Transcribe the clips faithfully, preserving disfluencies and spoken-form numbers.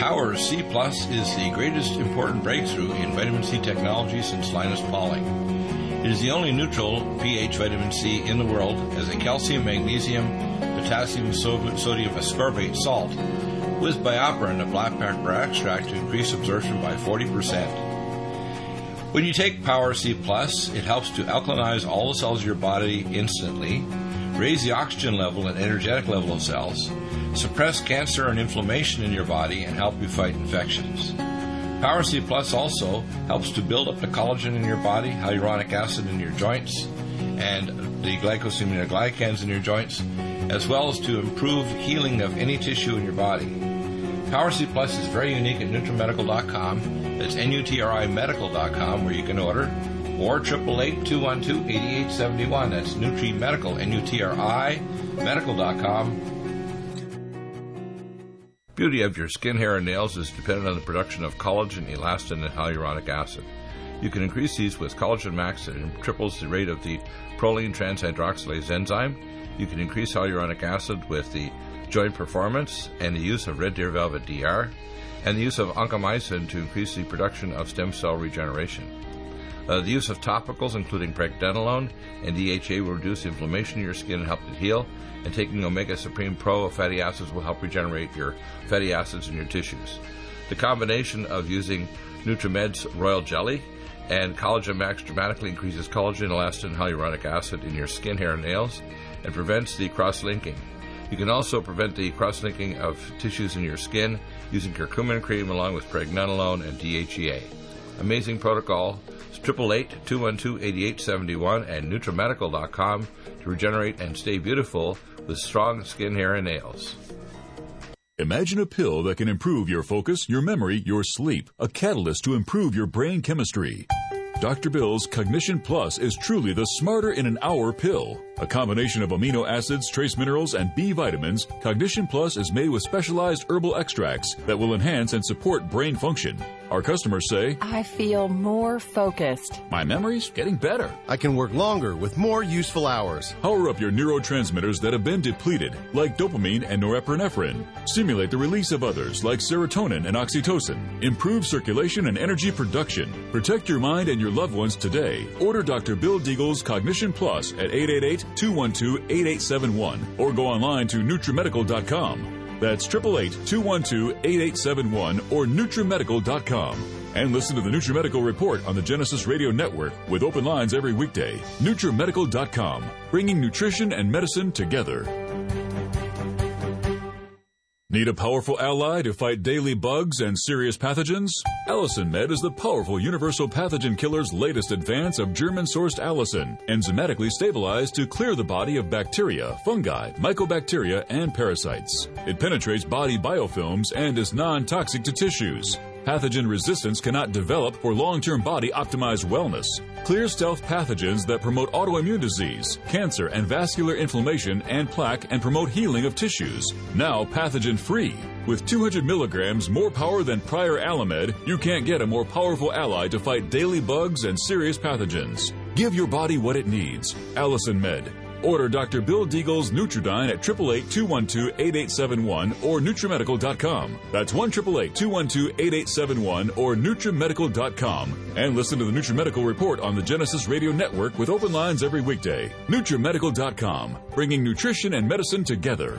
Power C Plus is the greatest important breakthrough in vitamin C technology since Linus Pauling. It is the only neutral pH vitamin C in the world as a calcium, magnesium, potassium, sodium ascorbate salt with bioperin, a black pepper extract, to increase absorption by forty percent. When you take Power C Plus, it helps to alkalinize all the cells of your body instantly, raise the oxygen level and energetic level of cells, suppress cancer and inflammation in your body, and help you fight infections. Power C Plus also helps to build up the collagen in your body, hyaluronic acid in your joints, and the glycosaminoglycans in your joints, as well as to improve healing of any tissue in your body. Power C Plus is very unique at NutriMedical dot com. It's N U T R I medical dot com where you can order, or eight eight eight, two one two, eight eight seven one. That's NutriMedical, N U T R I medical dot com. Beauty of your skin, hair, and nails is dependent on the production of collagen, elastin, and hyaluronic acid. You can increase these with Collagen Max that triples the rate of the proline transhydroxylase enzyme. You can increase hyaluronic acid with the Joint Performance and the use of Red Deer Velvet D R, and the use of oncomycin to increase the production of stem cell regeneration. Uh, the use of topicals, including pregnenolone and D H A, will reduce inflammation in your skin and help it heal, and taking Omega Supreme Pro fatty acids will help regenerate your fatty acids in your tissues. The combination of using NutriMed's Royal Jelly and Collagen Max dramatically increases collagen, elastin, and hyaluronic acid in your skin, hair, and nails, and prevents the cross-linking. You can also prevent the cross-linking of tissues in your skin using curcumin cream along with pregnenolone and D H E A. Amazing protocol. It's eight eight eight, two one two, eight eight seven one and NutriMedical dot com to regenerate and stay beautiful with strong skin, hair, and nails. Imagine a pill that can improve your focus, your memory, your sleep, a catalyst to improve your brain chemistry. Doctor Bill's Cognition Plus is truly the smarter in an hour pill. A combination of amino acids, trace minerals, and B vitamins, Cognition Plus is made with specialized herbal extracts that will enhance and support brain function. Our customers say, I feel more focused. My memory's getting better. I can work longer with more useful hours. Power up your neurotransmitters that have been depleted, like dopamine and norepinephrine. Stimulate the release of others, like serotonin and oxytocin. Improve circulation and energy production. Protect your mind and your loved ones today. Order Doctor Bill Deagle's Cognition Plus at eight eight eight, two one two, eight eight seven one or go online to NutriMedical dot com. That's eight eight eight, two one two, eight eight seven one or NutriMedical dot com. And listen to the NutriMedical Report on the Genesis Radio Network with open lines every weekday. NutriMedical dot com, bringing nutrition and medicine together. Need a powerful ally to fight daily bugs and serious pathogens? Allicin Med is the powerful universal pathogen killer's latest advance of German-sourced allicin, enzymatically stabilized to clear the body of bacteria, fungi, mycobacteria, and parasites. It penetrates body biofilms and is non-toxic to tissues. Pathogen resistance cannot develop for long-term body-optimized wellness. Clear stealth pathogens that promote autoimmune disease, cancer, and vascular inflammation and plaque and promote healing of tissues. Now pathogen-free. With two hundred milligrams more power than prior Alamed, you can't get a more powerful ally to fight daily bugs and serious pathogens. Give your body what it needs. Allicin Med. Order Doctor Bill Deagle's Nutridyne at eight eight eight, two one two, eight eight seven one or NutriMedical dot com. That's one eight eight eight, two one two, eight eight seven one or NutriMedical dot com. And listen to the NutriMedical Report on the Genesis Radio Network with open lines every weekday. NutriMedical dot com, bringing nutrition and medicine together.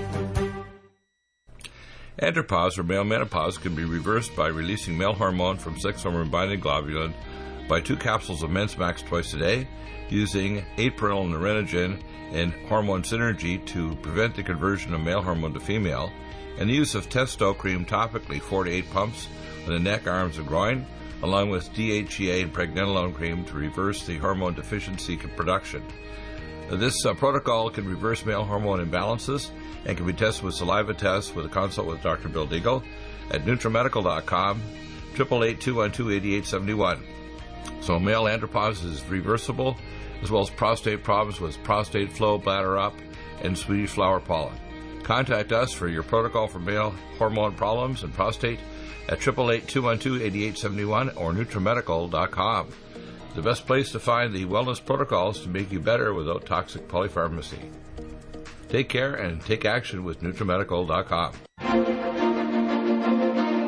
Andropause or male menopause can be reversed by releasing male hormone from sex hormone-binding globulin by two capsules of Men's Max twice a day, using eight-perennyl nerinogen and hormone synergy to prevent the conversion of male hormone to female, and the use of Testo cream topically, four to eight pumps on the neck, arms, and groin, along with D H E A and pregnenolone cream to reverse the hormone deficiency production. This uh, protocol can reverse male hormone imbalances and can be tested with saliva tests with a consult with Doctor Bill Deagle at NutriMedical dot com, eight eight eight, two one two, eight eight seven one. So male andropause is reversible, as well as prostate problems with prostate flow, bladder up, and Swedish flower pollen. Contact us for your protocol for male hormone problems and prostate at eight eight eight, two one two, eight eight seven one or NutriMedical dot com. The best place to find the wellness protocols to make you better without toxic polypharmacy. Take care and take action with NutriMedical dot com.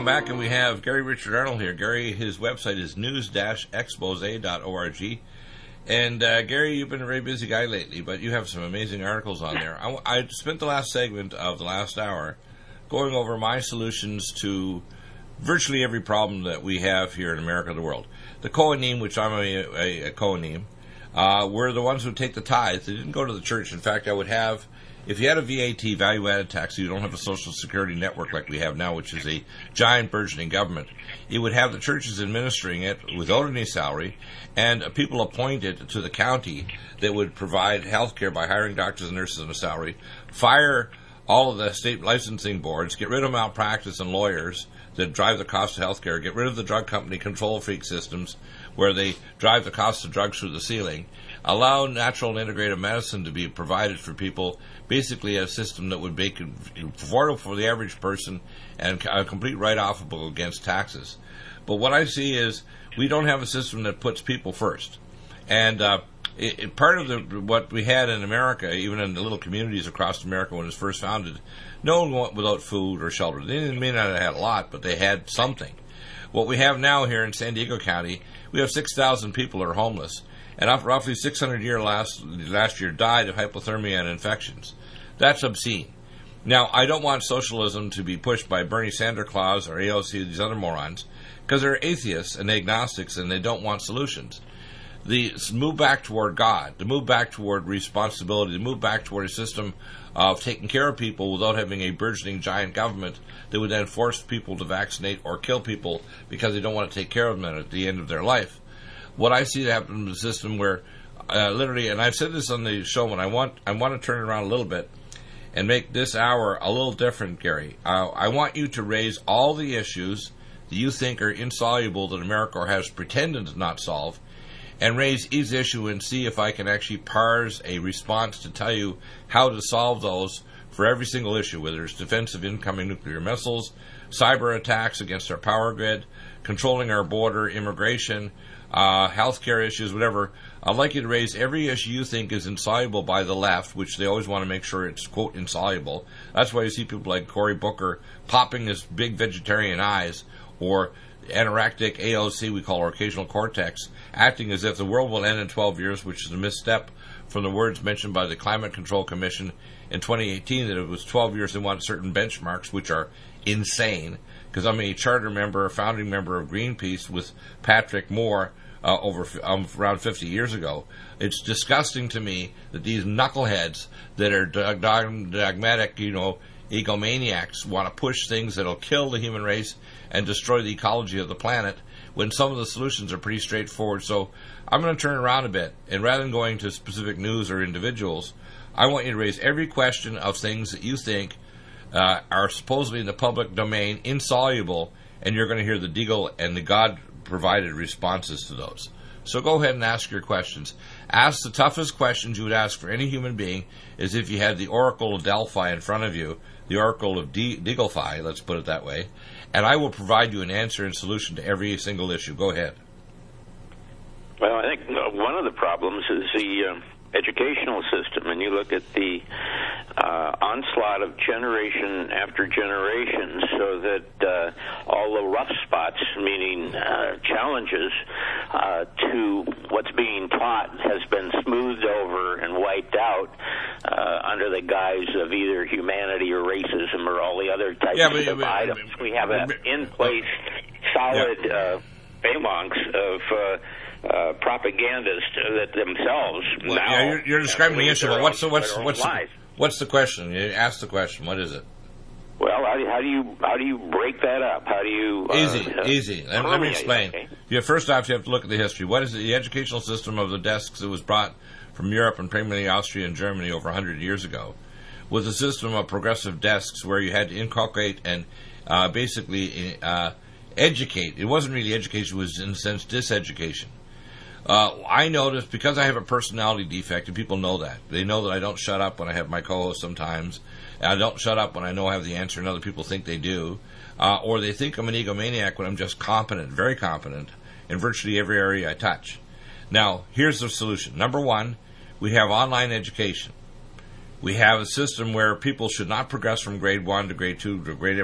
welcome back, and we have Gary Richard Arnold here. Gary, his website is news dash expose dot org. And uh, Gary, you've been a very busy guy lately, but you have some amazing articles on there. I, I spent the last segment of the last hour going over my solutions to virtually every problem that we have here in America and the world. The Kohanim, which I'm a, a, a Kohanim, uh, were the ones who take the tithe. They didn't go to the church. In fact, I would have... If you had a V A T, value-added tax, so you don't have a social security network like we have now, which is a giant burgeoning government, it would have the churches administering it without any salary and people appointed to the county that would provide health care by hiring doctors and nurses on a salary, fire all of the state licensing boards, get rid of malpractice and lawyers that drive the cost of health care, get rid of the drug company control freak systems where they drive the cost of drugs through the ceiling, allow natural and integrative medicine to be provided for people, basically a system that would make it affordable for the average person and a complete write-off against taxes. But what I see is we don't have a system that puts people first. And uh, it, it, part of the, what we had in America, even in the little communities across America when it was first founded, no one went without food or shelter. They may not have had a lot, but they had something. What we have now here in San Diego County, we have six thousand people that are homeless. And roughly six hundred year last last year died of hypothermia and infections. That's obscene. Now, I don't want socialism to be pushed by Bernie Sanders Claus or A O C, these other morons, because they're atheists and agnostics and they don't want solutions. The move back toward God, to move back toward responsibility, to move back toward a system of taking care of people without having a burgeoning giant government that would then force people to vaccinate or kill people because they don't want to take care of them at the end of their life. What I see happen in the system where uh, literally, and I've said this on the show, when I want I want to turn it around a little bit and make this hour a little different, Gary. Uh, I want you to raise all the issues that you think are insoluble that America has pretended to not solve, and raise each issue and see if I can actually parse a response to tell you how to solve those for every single issue, whether it's defense of incoming nuclear missiles, cyber attacks against our power grid, controlling our border, immigration, uh, healthcare issues, whatever. I'd like you to raise every issue you think is insoluble by the left, which they always want to make sure it's, quote, insoluble. That's why you see people like Cory Booker popping his big vegetarian eyes, or anorectic A O C, we call our occasional cortex, acting as if the world will end in twelve years, which is a misstep from the words mentioned by the Climate Control Commission in twenty eighteen, that it was twelve years. They want certain benchmarks, which are insane, because I'm a charter member, a founding member of Greenpeace with Patrick Moore uh, over um, around fifty years ago. It's disgusting to me that these knuckleheads that are dogmatic, you know, egomaniacs want to push things that'll kill the human race and destroy the ecology of the planet, when some of the solutions are pretty straightforward. So I'm going to turn around a bit, and rather than going to specific news or individuals, I want you to raise every question of things that you think uh, are supposedly in the public domain insoluble, and you're going to hear the Deagle and the God-provided responses to those. So go ahead and ask your questions. Ask the toughest questions you would ask for any human being, as if you had the Oracle of Delphi in front of you, the Oracle of De- Deaglefy, let's put it that way, and I will provide you an answer and solution to every single issue. Go ahead. Well, I think one of the problems is the uh, educational system, and you look at the uh, onslaught of generation after generation, so that uh, all the rough spots, meaning uh, challenges uh, to what's being taught, has been smoothed over and wiped out uh, under the guise of either humanity or racism or all the other types yeah, but, of but, items. But, we have an in-place, solid yeah. uh, phalanx of uh, Uh, propagandists that themselves well, now. Yeah, you're, you're describing the issue, but what's the what's what's the, what's the question? You ask the question. What is it? Well, how do, how do you how do you break that up? How do you uh, easy uh, easy? Let, let me explain. Okay. You have, first off, you have to look at the history. What is it, the educational system of the desks that was brought from Europe and primarily Austria and Germany over one hundred years ago? Was a system of progressive desks where you had to inculcate and uh, basically uh, educate. It wasn't really education; it was in a sense diseducation. Uh, I noticed, because I have a personality defect, and people know that. They know that I don't shut up when I have my co-host sometimes, and I don't shut up when I know I have the answer and other people think they do, uh, or they think I'm an egomaniac when I'm just competent, very competent, in virtually every area I touch. Now, here's the solution. Number one, we have online education. We have a system where people should not progress from grade one to grade two to grade ever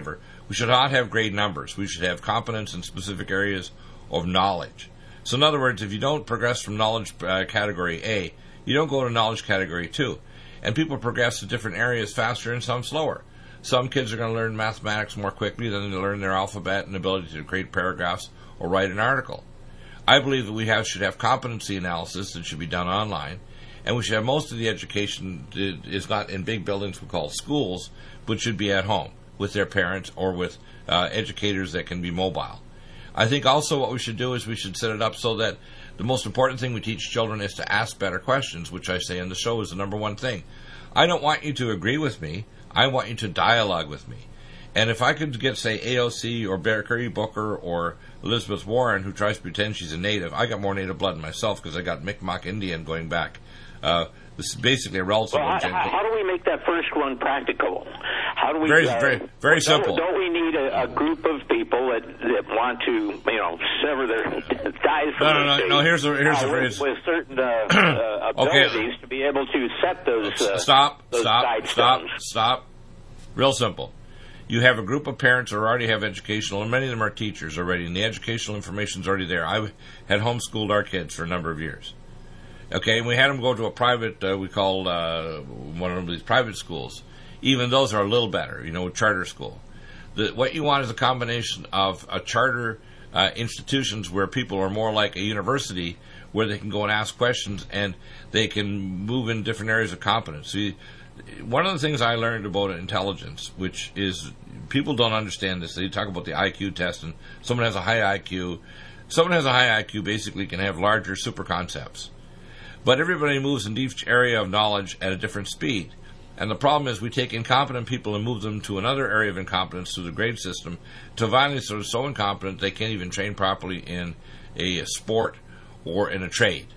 We should not have grade numbers. We should have competence in specific areas of knowledge. So in other words, if you don't progress from knowledge uh, category A, you don't go to knowledge category two. And people progress to different areas faster and some slower. Some kids are going to learn mathematics more quickly than they learn their alphabet and ability to create paragraphs or write an article. I believe that we have should have competency analysis that should be done online, and we should have most of the education is not in big buildings we call schools, but should be at home with their parents or with uh, educators that can be mobile. I think also what we should do is we should set it up so that the most important thing we teach children is to ask better questions, which I say in the show is the number one thing. I don't want you to agree with me. I want you to dialogue with me. And if I could get, say, A O C or Cory Booker or Elizabeth Warren, who tries to pretend she's a native, I got more native blood myself because I got Mi'kmaq Indian going back. Uh, this is basically a relative. Well, how, how do we make that first one practical? How do we? Very, uh, very, very don't, simple. Don't we need a, a group of people that, that want to, you know, sever their ties from no, the no, state, no, no. Here's the here's uh, the phrase. With, with certain uh, uh, abilities okay. to be able to set those. Uh, stop! those Stop! Stop! Stop! Real simple. You have a group of parents who already have educational, and many of them are teachers already, and the educational information is already there. I had homeschooled our kids for a number of years. Okay, and we had them go to a private, uh, we called uh, one of these private schools. Even those are a little better, you know, charter school. The, what you want is a combination of a charter uh, institutions where people are more like a university, where they can go and ask questions and they can move in different areas of competence. See, one of the things I learned about intelligence, which is people don't understand this. They talk about the I Q test, and someone has a high I Q. Someone has a high I Q basically can have larger super concepts. But everybody moves in each area of knowledge at a different speed. And the problem is we take incompetent people and move them to another area of incompetence through the grade system to finally sort of so incompetent they can't even train properly in a sport or in a trade.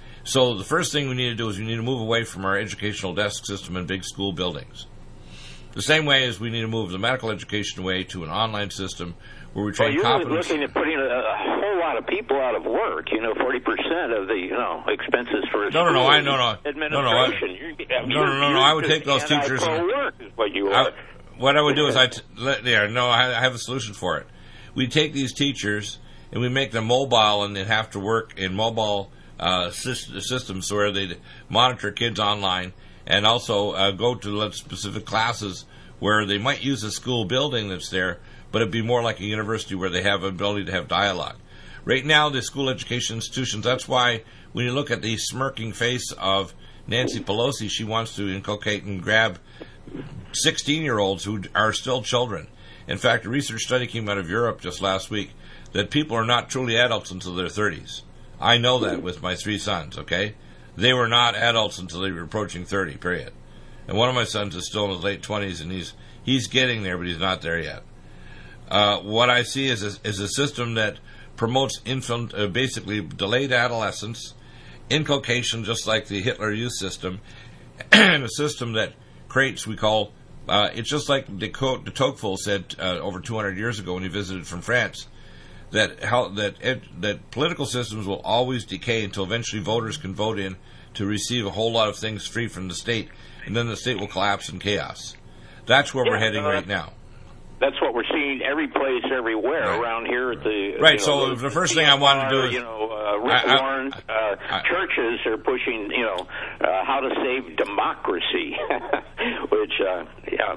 So the first thing we need to do is we need to move away from our educational desk system in big school buildings. The same way as we need to move the medical education away to an online system where we train well, you're competence. looking at putting a, a whole lot of people out of work. You know, forty percent of the you know expenses for a no, no, no, I no, no, administration. No, no, I, you're, no, no, no, no. I would take those teachers. And, work is what you are. I, what I would do is I t- let, there. No, I, I have a solution for it. We take these teachers and we make them mobile, and they have to work in mobile uh, syst- systems where they monitor kids online, and also uh, go to specific classes where they might use a school building that's there, but it'd be more like a university where they have an ability to have dialogue. Right now, the school education institutions, that's why when you look at the smirking face of Nancy Pelosi, she wants to inculcate and grab sixteen-year-olds who are still children. In fact, a research study came out of Europe just last week that people are not truly adults until their thirties. I know that with my three sons, okay? They were not adults until they were approaching thirty, period. And one of my sons is still in his late twenties, and he's he's getting there, but he's not there yet. Uh, what I see is a, is a system that promotes infant, uh, basically delayed adolescence, inculcation, just like the Hitler Youth system, and a system that creates, we call, uh, it's just like de, Co- de Tocqueville said uh, over two hundred years ago when he visited from France, that how that ed, that political systems will always decay until eventually voters can vote in to receive a whole lot of things free from the state, and then the state will collapse in chaos. That's where yeah, we're heading uh, right now. That's what we're seeing every place, everywhere right. around here at the right. You know, so the, the first thing I wanted to do is you know uh, Rick I, I, Warren uh, I, churches are pushing you know uh, how to save democracy, which uh, yeah.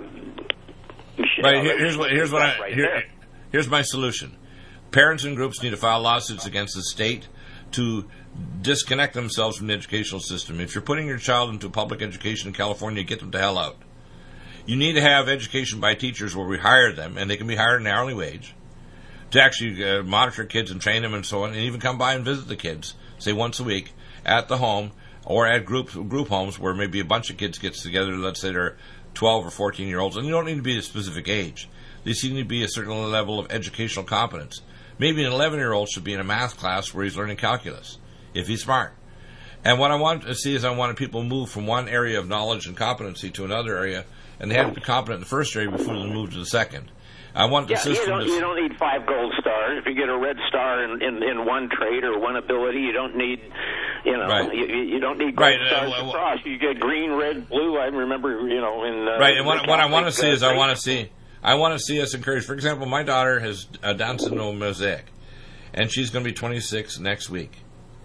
Right. Here, here's what here's what I right here, here's my solution. Parents and groups need to file lawsuits against the state to disconnect themselves from the educational system. If you're putting your child into public education in California, get them to hell out. You need to have education by teachers where we hire them, and they can be hired an hourly wage, to actually uh, monitor kids and train them and so on, and even come by and visit the kids, say once a week, at the home or at group group homes where maybe a bunch of kids gets together, let's say they're twelve or fourteen-year-olds, and you don't need to be a specific age. They seem to be a certain level of educational competence. Maybe an eleven-year-old should be in a math class where he's learning calculus, if he's smart. And what I want to see is I wanted people to move from one area of knowledge and competency to another area, and they had to be competent in the first area before they move to the second. I want the yeah, system you don't, to... you don't need five gold stars. If you get a red star in, in, in one trait or one ability, you don't need, you know, right. you, you don't need gold right. stars uh, well, across. You get green, red, blue. I remember, you know, in... Uh, right, and what, what I want to see is I want to see... I want to see us encourage. For example, my daughter has uh, Down syndrome mosaic, and she's going to be twenty-six next week.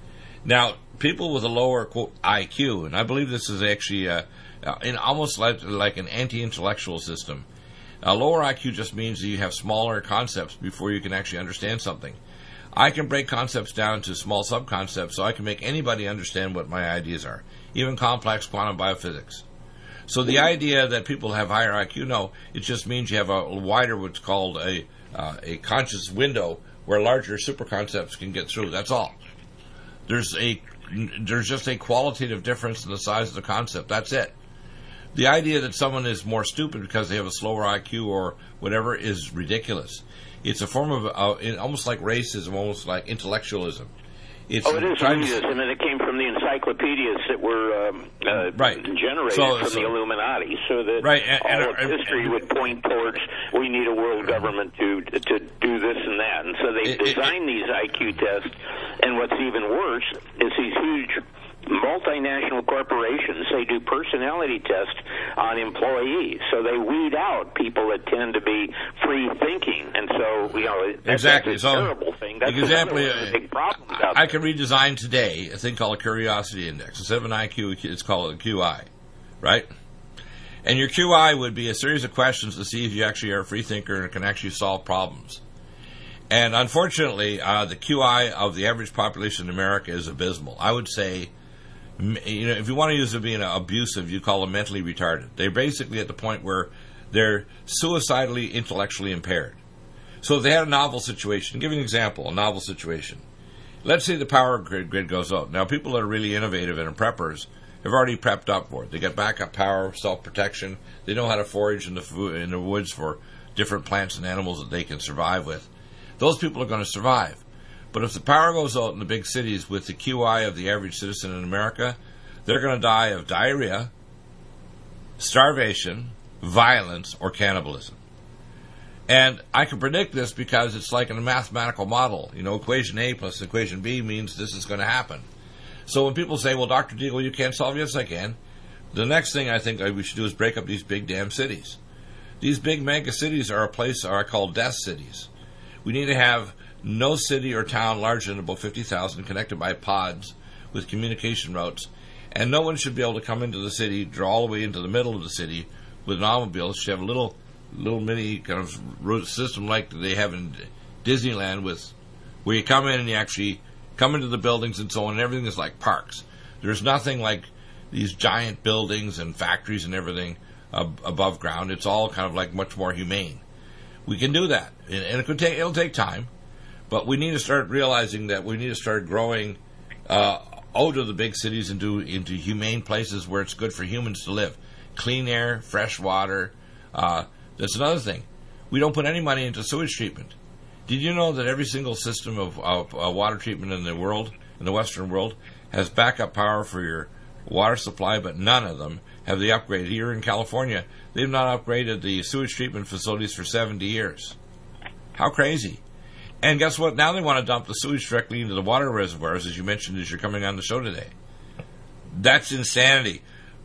Now, people with a lower, quote, I Q, and I believe this is actually uh, uh, in almost like, like an anti-intellectual system. A lower I Q just means that you have smaller concepts before you can actually understand something. I can break concepts down to small sub-concepts so I can make anybody understand what my ideas are, even complex quantum biophysics. So the idea that people have higher I Q, no, it just means you have a wider, what's called a uh, a conscious window where larger super concepts can get through. That's all. There's a there's just a qualitative difference in the size of the concept. That's it. The idea that someone is more stupid because they have a slower I Q or whatever is ridiculous. It's a form of uh, almost like racism, almost like intellectualism. It's oh, it is elitism, and it came from the encyclopedias that were um, uh, right. generated so, from so, the Illuminati, so that right. and, all and, of and, history and, would point towards we need a world government to to do this and that. And so they it, designed it, these I Q tests, and what's even worse is these huge multinational corporations, they do personality tests on employees, so they weed out people that tend to be free thinking, and so you know that's, exactly. that's a so terrible thing. That's exactly, one of the big problems out I there. can redesign today a thing called a curiosity index. Instead of an I Q, it's called a Q I, right? And your Q I would be a series of questions to see if you actually are a free thinker and can actually solve problems. And unfortunately, uh, the Q I of the average population in America is abysmal. I would say, you know, if you want to use it being abusive, you call them mentally retarded. They're basically at the point where they're suicidally intellectually impaired. So if they had a novel situation, I'll give you an example, a novel situation. Let's say the power grid, grid goes out. Now, people that are really innovative and preppers have already prepped up for it. They got backup power, self-protection. They know how to forage in the food, in the woods for different plants and animals that they can survive with. Those people are going to survive. But if the power goes out in the big cities with the Q I of the average citizen in America, they're going to die of diarrhea, starvation, violence, or cannibalism. And I can predict this because it's like in a mathematical model. You know, equation A plus equation B means this is going to happen. So when people say, well, Doctor Deagle, you can't solve it, yes, I can. The next thing I think we should do is break up these big damn cities. These big mega cities are a place are called death cities. We need to have no city or town larger than about fifty thousand connected by pods with communication routes. And no one should be able to come into the city, draw all the way into the middle of the city with an automobile. It should have a little little mini kind of road system like they have in Disneyland, with where you come in and you actually come into the buildings and so on, and everything is like parks. There's nothing like these giant buildings and factories and everything uh, above ground. It's all kind of like much more humane. We can do that, and it could take it'll take time, but we need to start realizing that we need to start growing uh, out of the big cities into into humane places where it's good for humans to live. Clean air, fresh water. Uh, that's another thing. We don't put any money into sewage treatment. Did you know that every single system of, of uh, water treatment in the world, in the Western world, has backup power for your water supply, but none of them have the upgrade. Here in California, they've not upgraded the sewage treatment facilities for seventy years. How crazy. And guess what? Now they want to dump the sewage directly into the water reservoirs, as you mentioned as you're coming on the show today. That's insanity.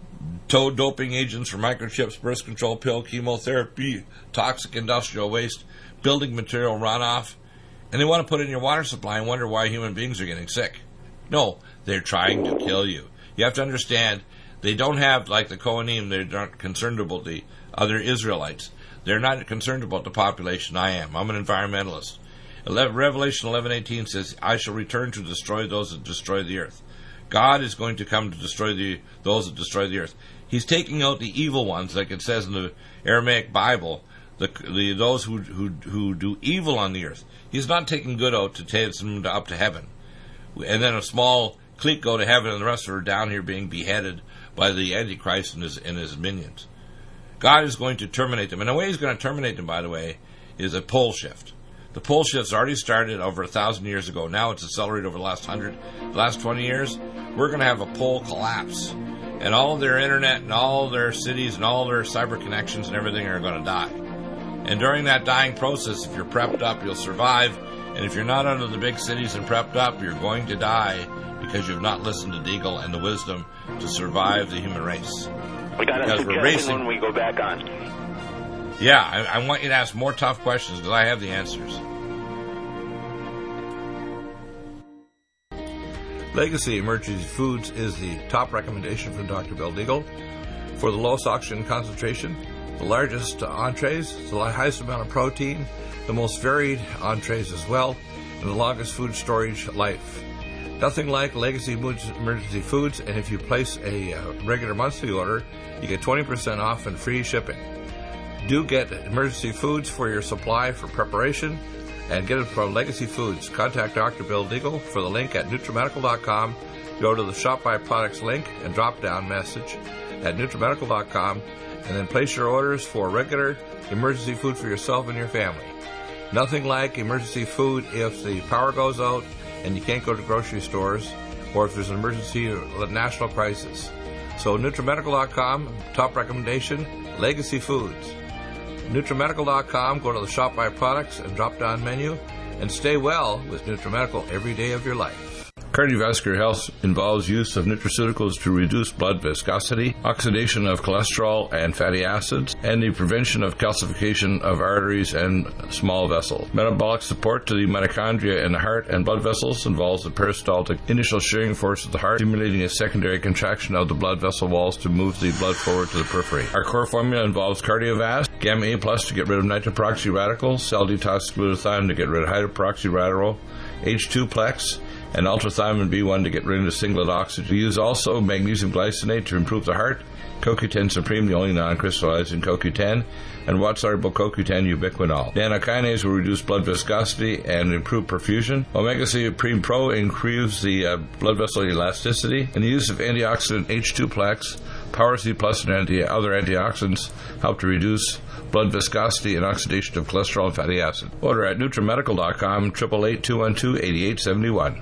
Toad doping agents for microchips, birth control pill, chemotherapy, toxic industrial waste, building material runoff, and they want to put it in your water supply and wonder why human beings are getting sick. No, they're trying to kill you. You have to understand, they don't have, like the Kohanim, they're not concerned about the other Israelites. They're not concerned about the population. I am. I'm an environmentalist. Revelation eleven eighteen says, I shall return to destroy those that destroy the earth. God is going to come to destroy the those that destroy the earth. He's taking out the evil ones, like it says in the Aramaic Bible, the, the those who, who who do evil on the earth. He's not taking good out to take them up to heaven. And then a small clique go to heaven, and the rest are down here being beheaded by the Antichrist and his, and his minions. God is going to terminate them. And the way he's going to terminate them, by the way, is a pole shift. The pole shift's already started over a thousand years ago. Now it's accelerated over the last hundred, the last twenty years. We're going to have a pole collapse. And all of their internet and all of their cities and all their cyber connections and everything are going to die. And during that dying process, if you're prepped up, you'll survive. And if you're not under the big cities and prepped up, you're going to die because you've not listened to Deagle and the wisdom to survive the human race. We got a because suggestion we're racing. when we go back on. Yeah, I, I want you to ask more tough questions because I have the answers. Legacy Emergency Foods is the top recommendation from Doctor Bill Deagle for the lowest oxygen concentration, the largest entrees, the highest amount of protein, the most varied entrees as well, and the longest food storage life. Nothing like Legacy Emergency Foods, and if you place a uh, regular monthly order, you get twenty percent off and free shipping. Do get Emergency Foods for your supply for preparation, and get it from Legacy Foods. Contact Doctor Bill Deagle for the link at NutriMedical dot com. Go to the Shop by Products link and drop down message at NutriMedical dot com, and then place your orders for regular emergency food for yourself and your family. Nothing like emergency food if the power goes out and you can't go to grocery stores, or if there's an emergency or a national crisis. So NutriMedical dot com, top recommendation, Legacy Foods. NutriMedical dot com, go to the Shop by Products and drop down menu, and stay well with NutriMedical every day of your life. Cardiovascular health involves use of nutraceuticals to reduce blood viscosity, oxidation of cholesterol and fatty acids, and the prevention of calcification of arteries and small vessels. Metabolic support to the mitochondria in the heart and blood vessels involves the peristaltic initial shearing force of the heart, stimulating a secondary contraction of the blood vessel walls to move the blood forward to the periphery. Our core formula involves Cardiovasc, Gamma A Plus to get rid of nitroperoxy radicals, Cell Detox Glutathione to get rid of hydroperoxy radical, H two Plex, and ultrathymine B one to get rid of the singlet oxygen. We use also magnesium glycinate to improve the heart, C O Q ten Supreme, the only non-crystallizing C O Q ten, and water-soluble C O Q ten ubiquinol. Nanokinase will reduce blood viscosity and improve perfusion. Omega three Supreme Pro improves the uh, blood vessel elasticity, and the use of antioxidant H two Plex, Power C Plus, and anti- other antioxidants help to reduce blood viscosity and oxidation of cholesterol and fatty acid. Order at NutriMedical dot com, eight eight eight, two one two, eight eight seven one.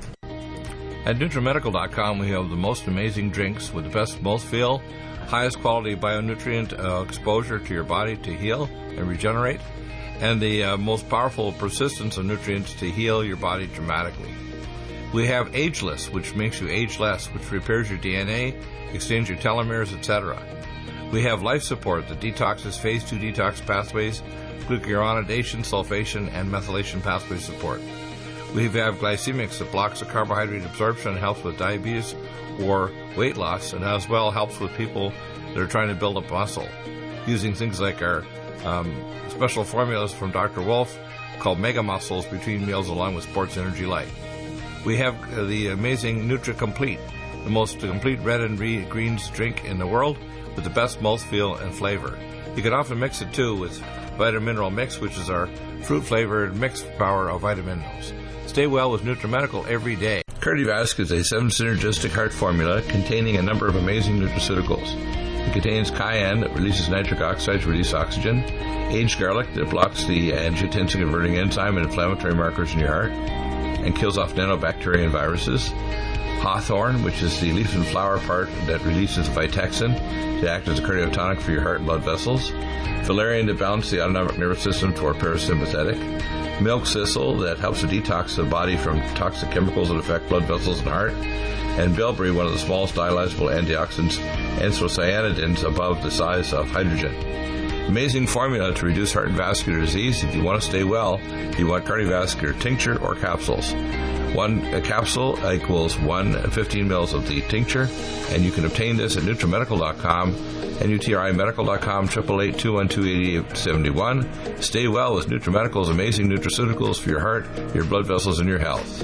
At NutriMedical dot com, we have the most amazing drinks with the best mouthfeel, highest quality bionutrient uh, exposure to your body to heal and regenerate, and the uh, most powerful persistence of nutrients to heal your body dramatically. We have Ageless, which makes you age less, which repairs your D N A, extends your telomeres, et cetera. We have Life Support that detoxes phase two detox pathways, glucuronidation, sulfation, and methylation pathway support. We have Glycemics that blocks the carbohydrate absorption and helps with diabetes or weight loss, and as well helps with people that are trying to build up muscle, using things like our um, special formulas from Doctor Wolf called Mega Muscles between meals along with Sports Energy Light. We have uh, the amazing Nutri-Complete, the most complete red and re- greens drink in the world with the best mouthfeel and flavor. You can often mix it too with Vitamin Mineral Mix, which is our fruit-flavored mixed power of vitamin minerals. Stay well with NutriMedical every day. Cardiovasc is a seven synergistic heart formula containing a number of amazing nutraceuticals. It contains cayenne that releases nitric oxide to release oxygen, aged garlic that blocks the angiotensin converting enzyme and inflammatory markers in your heart and kills off nanobacteria and viruses, hawthorn, which is the leaf and flower part that releases Vitexin to act as a cardiotonic for your heart and blood vessels, valerian to balance the autonomic nervous system toward parasympathetic, milk thistle that helps to detox the body from toxic chemicals that affect blood vessels and heart, and bilberry, one of the smallest dialyzable antioxidants, anthocyanidins above the size of hydrogen. Amazing formula to reduce heart and vascular disease. If you want to stay well, you want cardiovascular tincture or capsules. One a capsule equals one fifteen mils of the tincture, and you can obtain this at NutriMedical dot com, N U T R I Medical dot com, eight eight eight, two one two, eight eight seven one. Stay well with NutriMedical's amazing nutraceuticals for your heart, your blood vessels, and your health.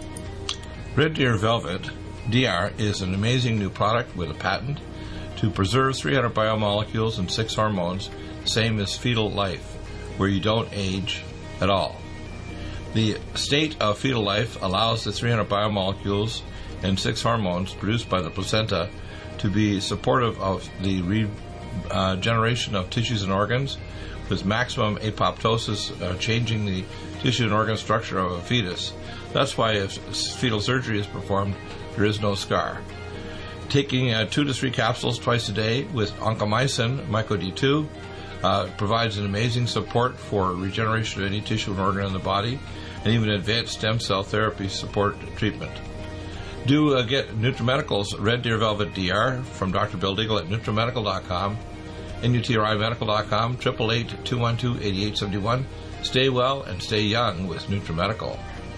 Red Deer Velvet D R is an amazing new product with a patent to preserve three hundred biomolecules and six hormones, same as fetal life, where you don't age at all. The state of fetal life allows the three hundred biomolecules and six hormones produced by the placenta to be supportive of the regeneration uh, of tissues and organs, with maximum apoptosis, uh, changing the tissue and organ structure of a fetus. That's why if fetal surgery is performed, there is no scar. Taking uh, two to three capsules twice a day with oncomycin, Myco D two, uh, provides an amazing support for regeneration of any tissue and organ in the body, and even advanced stem cell therapy support treatment. Do uh, get NutriMedical's Red Deer Velvet D R from Doctor Bill Deagle at NutriMedical dot com. N U T R I medical dot com, eight eight eight, two one two, eight eight seven one. Stay well and stay young with NutriMedical.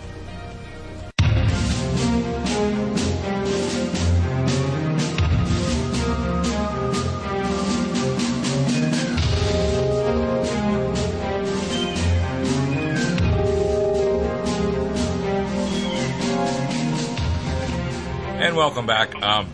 And welcome back. Um,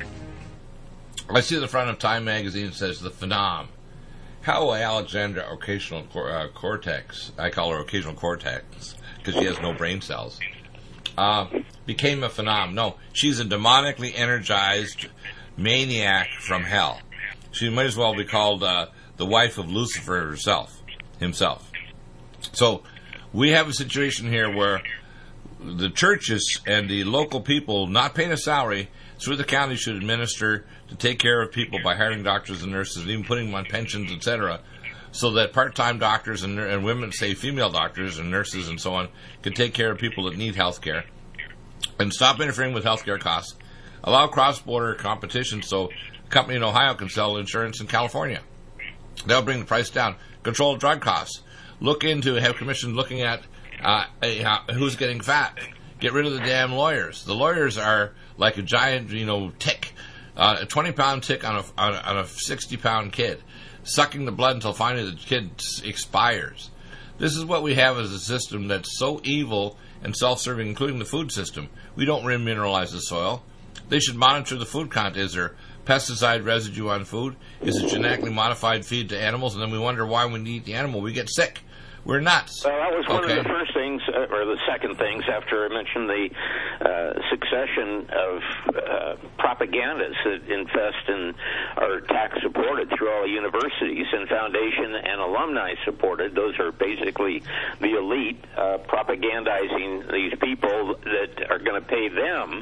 I see the front of Time magazine says the phenom. How Alexandra Occasional uh, Cortex, I call her Occasional Cortex because she has no brain cells, uh, became a phenom. No, she's a demonically energized maniac from hell. She might as well be called uh, the wife of Lucifer herself, himself. So we have a situation here where the churches and the local people not paying a salary through the county should administer to take care of people by hiring doctors and nurses and even putting them on pensions, et cetera, so that part-time doctors and, and women, say female doctors and nurses and so on, can take care of people that need health care and stop interfering with health care costs. Allow cross-border competition so a company in Ohio can sell insurance in California. That'll bring the price down. Control drug costs. Look into, have commissions looking at Uh, uh, who's getting fat? Get rid of the damn lawyers. The lawyers are like a giant, you know, tick, uh, a twenty-pound tick on a on a, on a sixty-pound kid, sucking the blood until finally the kid expires. This is what we have as a system that's so evil and self-serving, including the food system. We don't remineralize the soil. They should monitor the food content. Is there pesticide residue on food? Is it genetically modified feed to animals? And then we wonder why when we eat the animal we get sick. We're nuts. Well, that was one okay. of the first things, uh, or the second things, after I mentioned the uh, succession of uh, propagandas that infest and are tax-supported through all universities and foundation and alumni-supported. Those are basically the elite uh, propagandizing these people that are going to pay them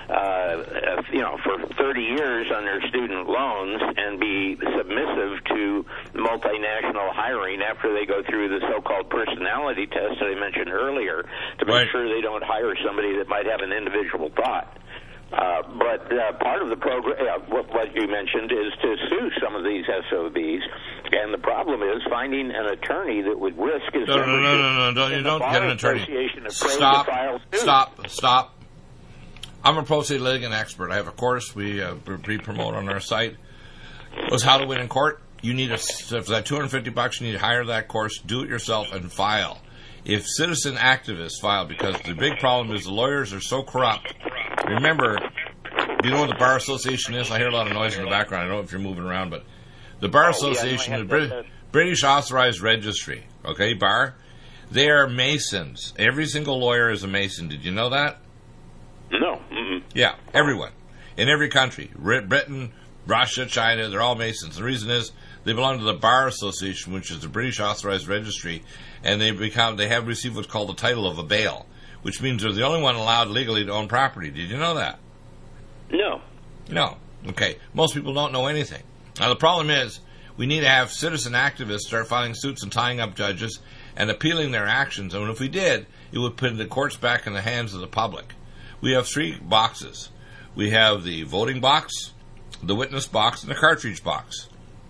Uh, you know, for thirty years on their student loans and be submissive to multinational hiring after they go through the so-called personality test that I mentioned earlier to make right. sure they don't hire somebody that might have an individual thought. Uh, but uh, part of the program, uh, what, what you mentioned, is to sue some of these S O Bs, and the problem is finding an attorney that would risk his no, no, no, no, no, no, you don't get an attorney. Stop, stop, stop. I'm a pro se litigant expert. I have a course we uh, pre-promote on our site. It was How to Win in Court. You need a, for that two hundred fifty bucks, you need to hire that course, do it yourself, and file. If citizen activists file, because the big problem is the lawyers are so corrupt. Remember, do you know what the Bar Association is? I hear a lot of noise in the background. I don't know if you're moving around, but the Bar Association, the Brit- British Authorized Registry, okay, Bar, they are Masons. Every single lawyer is a Mason. Did you know that? No. Mm-mm. Yeah, everyone. In every country. Britain, Russia, China, they're all Masons. The reason is they belong to the Bar Association, which is the British Authorized Registry, and they become they have received what's called the title of a bail, which means they're the only one allowed legally to own property. Did you know that? No. No. Okay. Most people don't know anything. Now, the problem is we need to have citizen activists start filing suits and tying up judges and appealing their actions. And if we did, it would put the courts back in the hands of the public. We have three boxes. We have the voting box, the witness box, and the cartridge box.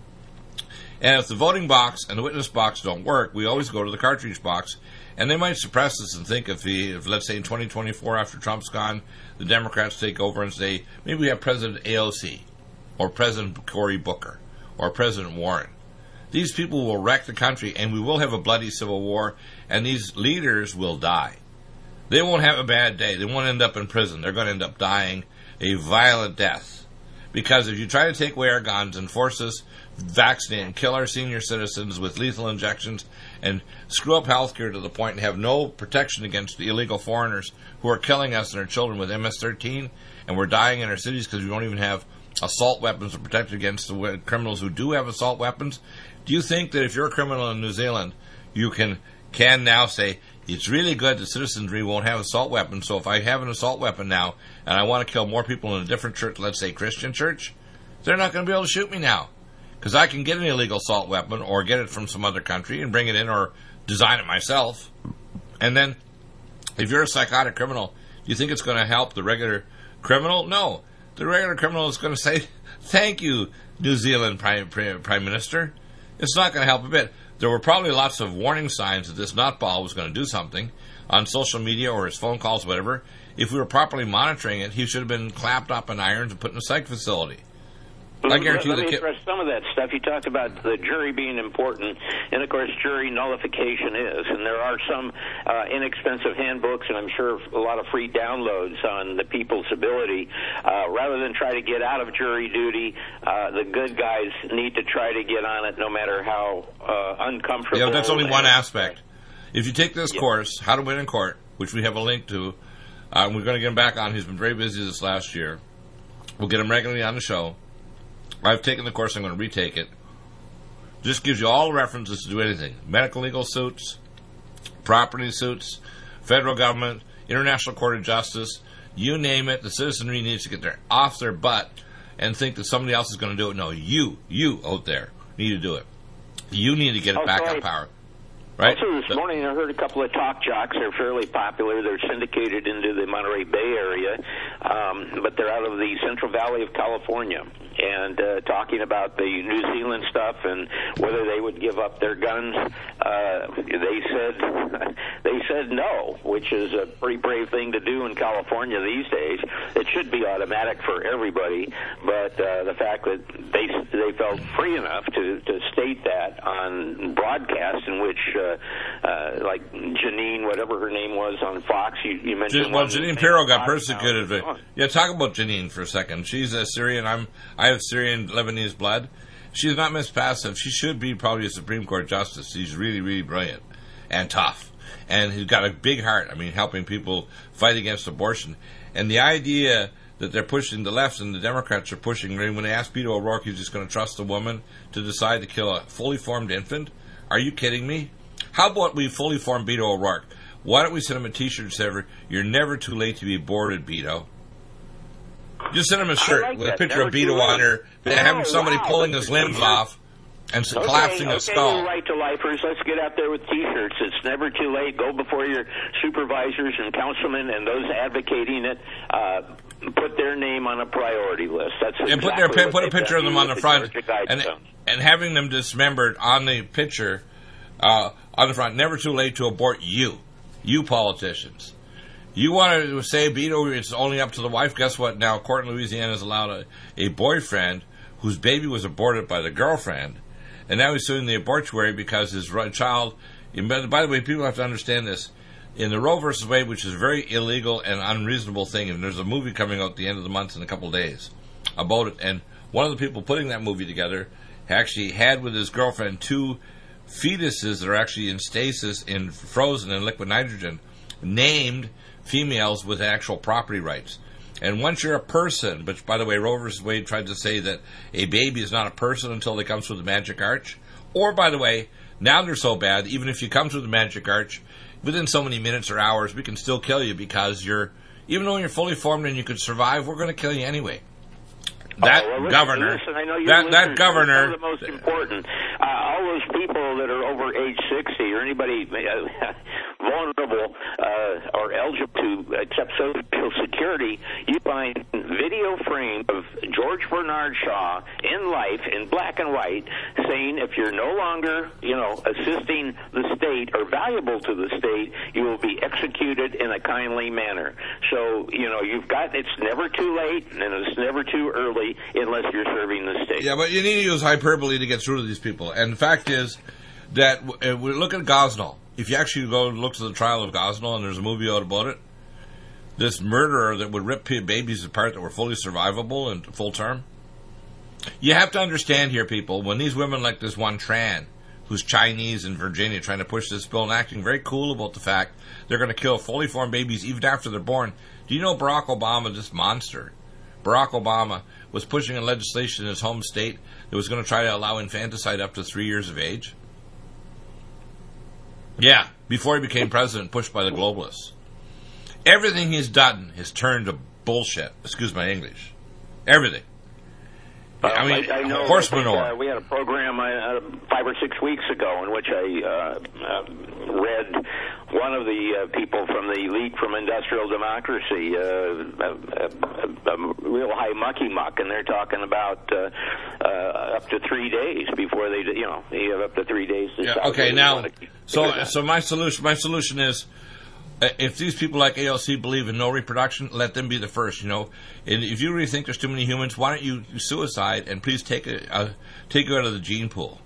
And if the voting box and the witness box don't work, we always go to the cartridge box. And they might suppress us and think if, the, if let's say, in twenty twenty-four, after Trump's gone, the Democrats take over and say, maybe we have President A O C, or President Cory Booker, or President Warren. These people will wreck the country, and we will have a bloody civil war, and these leaders will die. They won't have a bad day. They won't end up in prison. They're going to end up dying a violent death. Because if you try to take away our guns and force us vaccinate and kill our senior citizens with lethal injections and screw up health care to the point and have no protection against the illegal foreigners who are killing us and our children with M S thirteen, and we're dying in our cities because we don't even have assault weapons to protect against the criminals who do have assault weapons. Do you think that if you're a criminal in New Zealand, you can can now say, it's really good that citizenry won't have assault weapons, so if I have an assault weapon now and I want to kill more people in a different church, let's say Christian church, they're not going to be able to shoot me now because I can get an illegal assault weapon or get it from some other country and bring it in or design it myself. And then if you're a psychotic criminal, do you think it's going to help the regular criminal? No. The regular criminal is going to say, thank you, New Zealand Prime, Prime Minister. It's not going to help a bit. There were probably lots of warning signs that this nutball was going to do something on social media or his phone calls, whatever. If we were properly monitoring it, he should have been clapped up in irons and put in a psych facility. I guarantee Let you me the address some of that stuff. You talked about the jury being important, and of course, jury nullification is. And there are some uh, inexpensive handbooks, and I'm sure a lot of free downloads on the people's ability. Uh, rather than try to get out of jury duty, uh, the good guys need to try to get on it, no matter how uh, uncomfortable. Yeah, but that's only one and, aspect. If you take this yeah. course, How to Win in Court, which we have a link to, uh, we're going to get him back on. He's been very busy this last year. We'll get him regularly on the show. I've taken the course. I'm going to retake it. Just gives you all the references to do anything. Medical legal suits, property suits, federal government, international court of justice, you name it. The citizenry needs to get their off their butt and think that somebody else is going to do it. No, you, you out there need to do it. You need to get it Oh, back sorry. on power. Right? Also, this The- morning I heard a couple of talk jocks. They're fairly popular. They're syndicated into the Monterey Bay area, um, but they're out of the Central Valley of California, and uh, talking about the New Zealand stuff and whether they would give up their guns. Uh, they said they said no, which is a pretty brave thing to do in California these days. It should be automatic for everybody, but uh, the fact that they they felt free enough to, to state that on broadcast, in which uh, uh, like Janine, whatever her name was on Fox, you, you mentioned. Jan- well, one Janine name Pirro on got Fox persecuted. now. But, yeah, talk about Janine for a second. She's a Syrian. I'm. I have Syrian Lebanese blood. She's not Miss Passive. She should be probably a Supreme Court justice. She's really, really brilliant and tough, and he's got a big heart. I mean, helping people fight against abortion. And the idea that they're pushing, the left and the Democrats are pushing, when they ask Beto O'Rourke, he's just going to trust a woman to decide to kill a fully formed infant. Are you kidding me? How about we fully form Beto O'Rourke? Why don't we send him a T-shirt and say, "You're never too late to be aborted, Beto"? Just send him a shirt like with a that. picture Never of too Beto late. on her, and Oh, having somebody wow. pulling his limbs off and s Okay, collapsing okay, his skull. you're right to lifers. Let's get out there with T-shirts. It's never too late. Go before your supervisors and councilmen and those advocating it. Uh, put their name on a priority list. That's And exactly put their pi- what put a they've picture of done them on the with the front, Georgia and Guidestones. and having them dismembered on the picture uh, on the front. Never too late to abort you, you politicians. You want to say, Beto, it's only up to the wife. Guess what? Now, a court in Louisiana has allowed a, a boyfriend whose baby was aborted by the girlfriend, and now he's suing the abortuary because his ri- child. And by by the way, people have to understand this. In the Roe versus Wade, which is a very illegal and unreasonable thing, and there's a movie coming out at the end of the month in a couple of days about it, and one of the people putting that movie together actually had with his girlfriend two fetuses that are actually in stasis, in frozen in liquid nitrogen, named females with actual property rights. And once you're a person, which, by the way, Roe versus Wade tried to say that a baby is not a person until they come through the magic arch. Or, by the way, now they're so bad, even if you come through the magic arch, within so many minutes or hours, we can still kill you because you're, even though you're fully formed and you could survive, we're going to kill you anyway. That Oh, well, listen, governor, listen, I know your that, that listeners governor, are the most important. Uh, all those people that are over age sixty or anybody uh, vulnerable uh, or eligible to accept Social Security, you find video frame of George Bernard Shaw in life in black and white saying if you're no longer, you know, assisting the state or valuable to the state, you will be executed in a kindly manner. So, you know, you've got, it's never too late and it's never too early unless you're serving the state. Yeah, but you need to use hyperbole to get through to these people. And the fact is that uh, we look at Gosnell. If you actually go and look to the trial of Gosnell, and there's a movie out about it, this murderer that would rip babies apart that were fully survivable and full term. You have to understand here, people, when these women like this one Tran, who's Chinese in Virginia, trying to push this bill and acting very cool about the fact they're going to kill fully formed babies even after they're born. Do you know Barack Obama, this monster, Barack Obama, was pushing a legislation in his home state that was going to try to allow infanticide up to three years of age? Yeah, before he became president, pushed by the globalists. Everything he's done has turned to bullshit. Excuse my English. Everything. I mean, I, I know horse I think, manure. Uh, we had a program uh, five or six weeks ago in which I uh, uh, read one of the uh, people from the League from Industrial Democracy, uh, a, a, a real high mucky muck, and they're talking about uh, uh, up to three days before they, you know, you have up to three days to Yeah, decide okay, whether now, you want to- so so my solution my solution is, uh, if these people like A O C believe in no reproduction, let them be the first. You know, and if you really think there's too many humans, why don't you suicide and please take a, uh, take you out of the gene pool?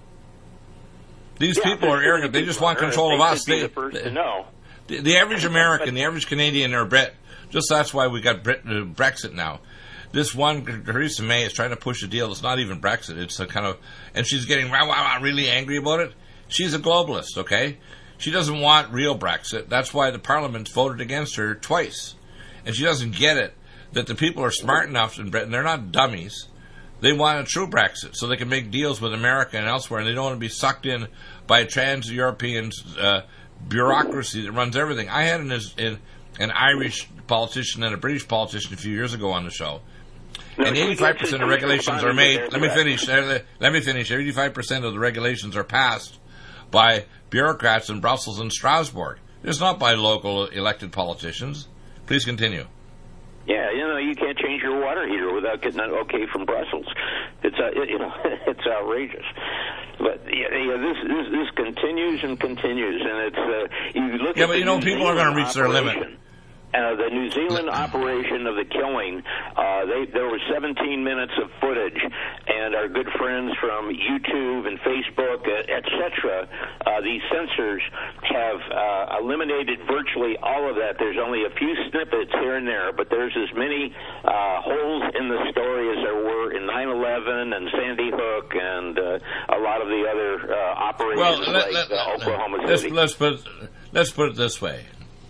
These Yeah, people are there's arrogant. They people just want on Earth, control of they us. should be They, the first to know. the, the average American, the average Canadian, or Brit. Just that's why we got Brit, uh, Brexit now. This one, Theresa May, is trying to push a deal that's not even Brexit. It's a kind of, and she's getting rah, rah, rah, really angry about it. She's a globalist, okay? She doesn't want real Brexit. That's why the Parliament voted against her twice. And she doesn't get it that the people are smart enough in Britain. They're not dummies. They want a true Brexit so they can make deals with America and elsewhere, and they don't want to be sucked in by a trans-European uh, bureaucracy that runs everything. I had an, an, an Irish politician and a British politician a few years ago on the show. No, And she eighty-five gets percent it of regulations from are made. their Let me threat. finish. uh, Let me finish. eighty-five percent of the regulations are passed by bureaucrats in Brussels and Strasbourg. It's not by local elected politicians. Please continue. Yeah, you know, you can't change your water heater without getting an okay from Brussels. It's uh, you know, it's outrageous. But yeah, yeah, this, this this continues and continues, and it's uh, you look Yeah, at but the you know, New people are going to Zealand reach their limit. operation. Uh, the New Zealand operation of the killing, uh, they, there were seventeen minutes of footage, and our good friends from YouTube and Facebook, et cetera, uh, these censors have uh, eliminated virtually all of that. There's only a few snippets here and there, but there's as many uh, holes in the story as there were in nine eleven and Sandy Hook and uh, a lot of the other uh, operations Well, let, like let, uh, Oklahoma let's, City. let's put let's put it this way.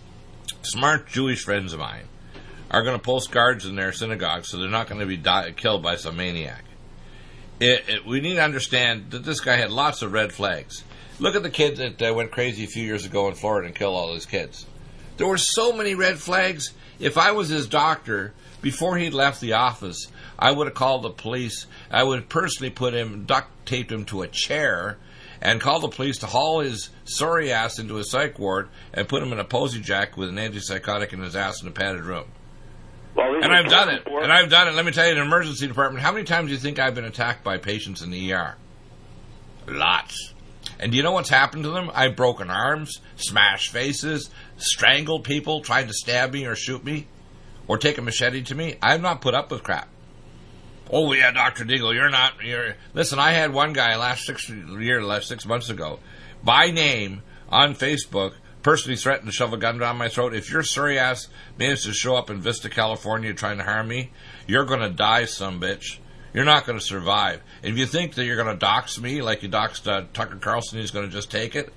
Smart Jewish friends of mine are going to post guards in their synagogues so they're not going to be die, killed by some maniac. It, it, we need to understand that this guy had lots of red flags. Look at the kid that uh, went crazy a few years ago in Florida and killed all his kids. There were so many red flags. If I was his doctor, before he left the office, I would have called the police. I would have personally put him, duct taped him to a chair, and called the police to haul his sorry ass into a psych ward and put him in a posy jack with an antipsychotic in his ass in a padded room. Well, And I've done it. And I've done it. Let me tell you, in an emergency department, how many times do you think I've been attacked by patients in the E R? Lots. And do you know what's happened to them? I've broken arms, smashed faces, strangled people, tried to stab me or shoot me, or take a machete to me. I've not put up with crap. Oh yeah, Doctor Deagle, you're not. You're listen. I had one guy last six year, last six months ago, by name on Facebook, personally threatened to shove a gun down my throat. If your sorry ass managed to show up in Vista, California, trying to harm me, you're going to die, some bitch. You're not going to survive. And if you think that you're going to dox me like you doxed uh, Tucker Carlson, he's going to just take it.